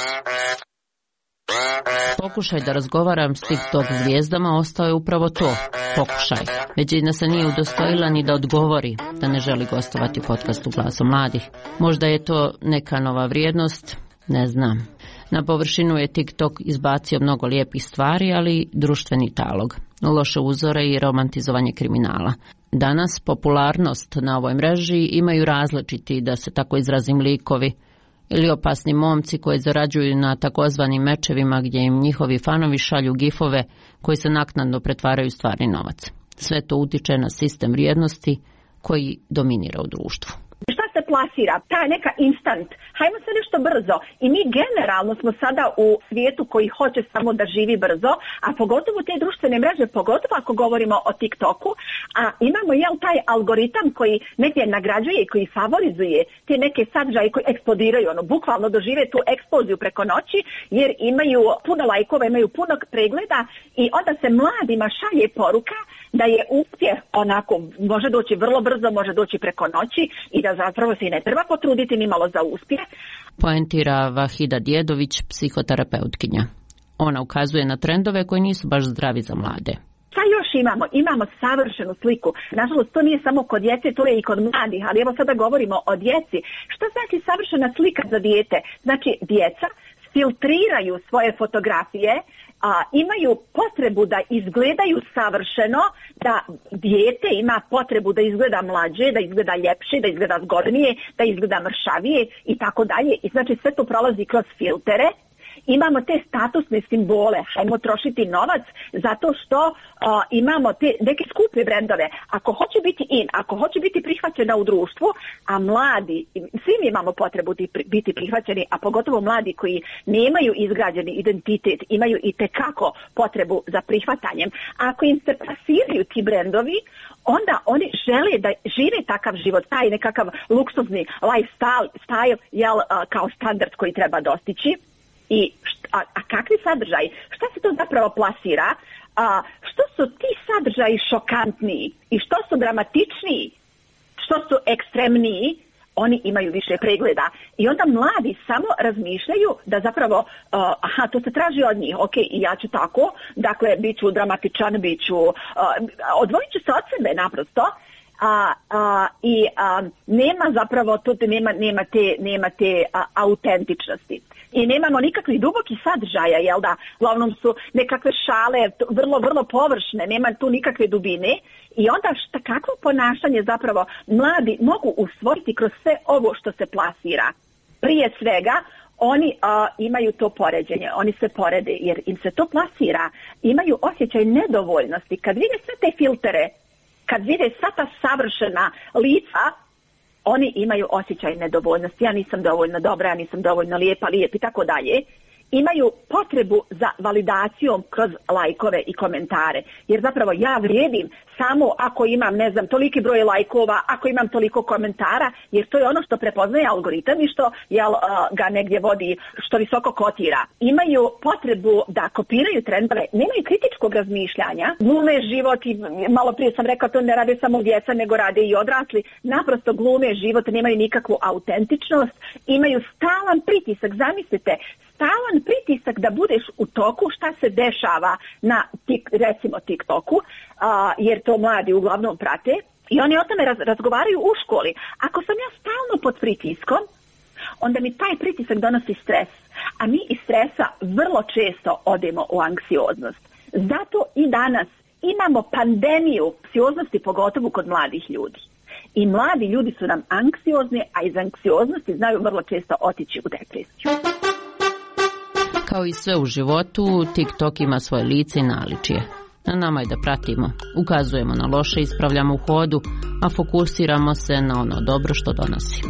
Pokušaj da razgovaram s TikTok zvijezdama ostao je upravo to, pokušaj. Većina se nije udostojila ni da odgovori da ne želi gostovati u podcastu Glasom mladih. Možda je to neka nova vrijednost, ne znam. Na površinu je TikTok izbacio mnogo lijepih stvari, ali društveni talog, loše uzore i romantizovanje kriminala. Danas popularnost na ovoj mreži imaju različiti, da se tako izrazim, likovi ili opasni momci koji zarađuju na takozvanim mečevima gdje im njihovi fanovi šalju gifove koji se naknadno pretvaraju stvarni novac. Sve to utiče na sistem vrijednosti koji dominira u društvu. Šta se plasira? Ta neka instant. Hajmo se nešto brzo. I mi generalno smo sada u svijetu koji hoće samo da živi brzo, a pogotovo te društvene mreže, pogotovo ako govorimo o TikToku, a imamo jel taj algoritam koji negdje nagrađuje i koji favorizuje te neke sadržaje koji eksplodiraju, ono, bukvalno dožive tu eksploziju preko noći, jer imaju puno lajkova, imaju puno pregleda i onda se mladima šalje poruka da je uspjeh onako, može doći vrlo brzo, može doći preko noći i da zapravo se i ne treba potruditi ni malo za uspjeh. Poentira Vahida Djedović, psihoterapeutkinja. Ona ukazuje na trendove koji nisu baš zdravi za mlade. Šta još imamo? Imamo savršenu sliku. Nažalost, to nije samo kod djece, to je i kod mladih, ali evo sada govorimo o djeci. Šta znači savršena slika za dijete? Znači, djeca filtriraju svoje fotografije, a imaju potrebu da izgledaju savršeno, da dijete ima potrebu da izgleda mlađe, da izgleda ljepše, da izgleda zgodnije, da izgleda mršavije i tako dalje. I znači sve to prolazi kroz filtere. Imamo te statusne simbole, hajmo trošiti novac zato što uh, imamo te neke skupe brendove. Ako hoće biti in, ako hoće biti prihvaćena u društvu, a mladi, svi mi imamo potrebu biti prihvaćeni, a pogotovo mladi koji nemaju izgrađeni identitet, imaju i tekako potrebu za prihvatanjem. Ako im se plasiraju ti brendovi, onda oni žele da žive takav život, taj nekakav luksuzni lifestyle, style, jel, uh, kao standard koji treba dostići. I št, a, a kakvi sadržaji? Šta se to zapravo plasira? A, što su ti sadržaji šokantniji i što su dramatičniji, što su ekstremniji, oni imaju više pregleda. I onda mladi samo razmišljaju da zapravo, uh, aha, to se traži od njih, ok, i ja ću tako, dakle, bit ću dramatičan, bit ću, uh, odvojit ću se od sebe naprosto, A, a, i a, nema zapravo tu nema, nema te, nema te a, autentičnosti. I nemamo nikakvih dubokih sadržaja, jel da? Uglavnom su nekakve šale, vrlo, vrlo površne, nema tu nikakve dubine. I onda šta, kakvo ponašanje zapravo mladi mogu usvojiti kroz sve ovo što se plasira? Prije svega, oni a, imaju to poređenje, oni se porede jer im se to plasira. Imaju osjećaj nedovoljnosti. Kad vide sve te filtere, kad vide sva ta savršena lica, oni imaju osjećaj nedovoljnosti. Ja nisam dovoljno dobra, ja nisam dovoljno lijepa, lijep i tako dalje. imaju potrebu za validacijom kroz lajkove i komentare. Jer zapravo ja vrijedim samo ako imam, ne znam, toliki broj lajkova, ako imam toliko komentara, jer to je ono što prepoznaje algoritam i što jel, ga negdje vodi, što visoko kotira. Imaju potrebu da kopiraju trendove, nemaju kritičkog razmišljanja, glume život i malo prije sam rekla to ne rade samo djeca nego rade i odrasli, naprosto glume život, nemaju nikakvu autentičnost, imaju stalan pritisak, zamislite, stalan pritisak da budeš u toku šta se dešava na tik, recimo TikToku, a, jer to mladi uglavnom prate i oni o tome raz, razgovaraju u školi. Ako sam ja stalno pod pritiskom, onda mi taj pritisak donosi stres, a mi iz stresa vrlo često odemo u anksioznost. Zato i danas imamo pandemiju anksioznosti, pogotovo kod mladih ljudi. I mladi ljudi su nam anksiozni, a iz anksioznosti znaju vrlo često otići u depresiju. Kao i sve u životu, TikTok ima svoje lice i naličje. Na nama je da pratimo, ukazujemo na loše, ispravljamo u hodu, a fokusiramo se na ono dobro što donosi.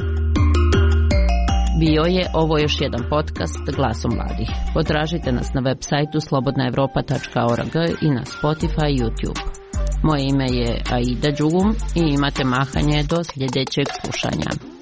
Bio je ovo još jedan podcast Glasom mladih. Potražite nas na web sajtu slobodna evropa tačka org i na Spotify i YouTube. Moje ime je Aida Đugum i imate mahanje do sljedećeg slušanja.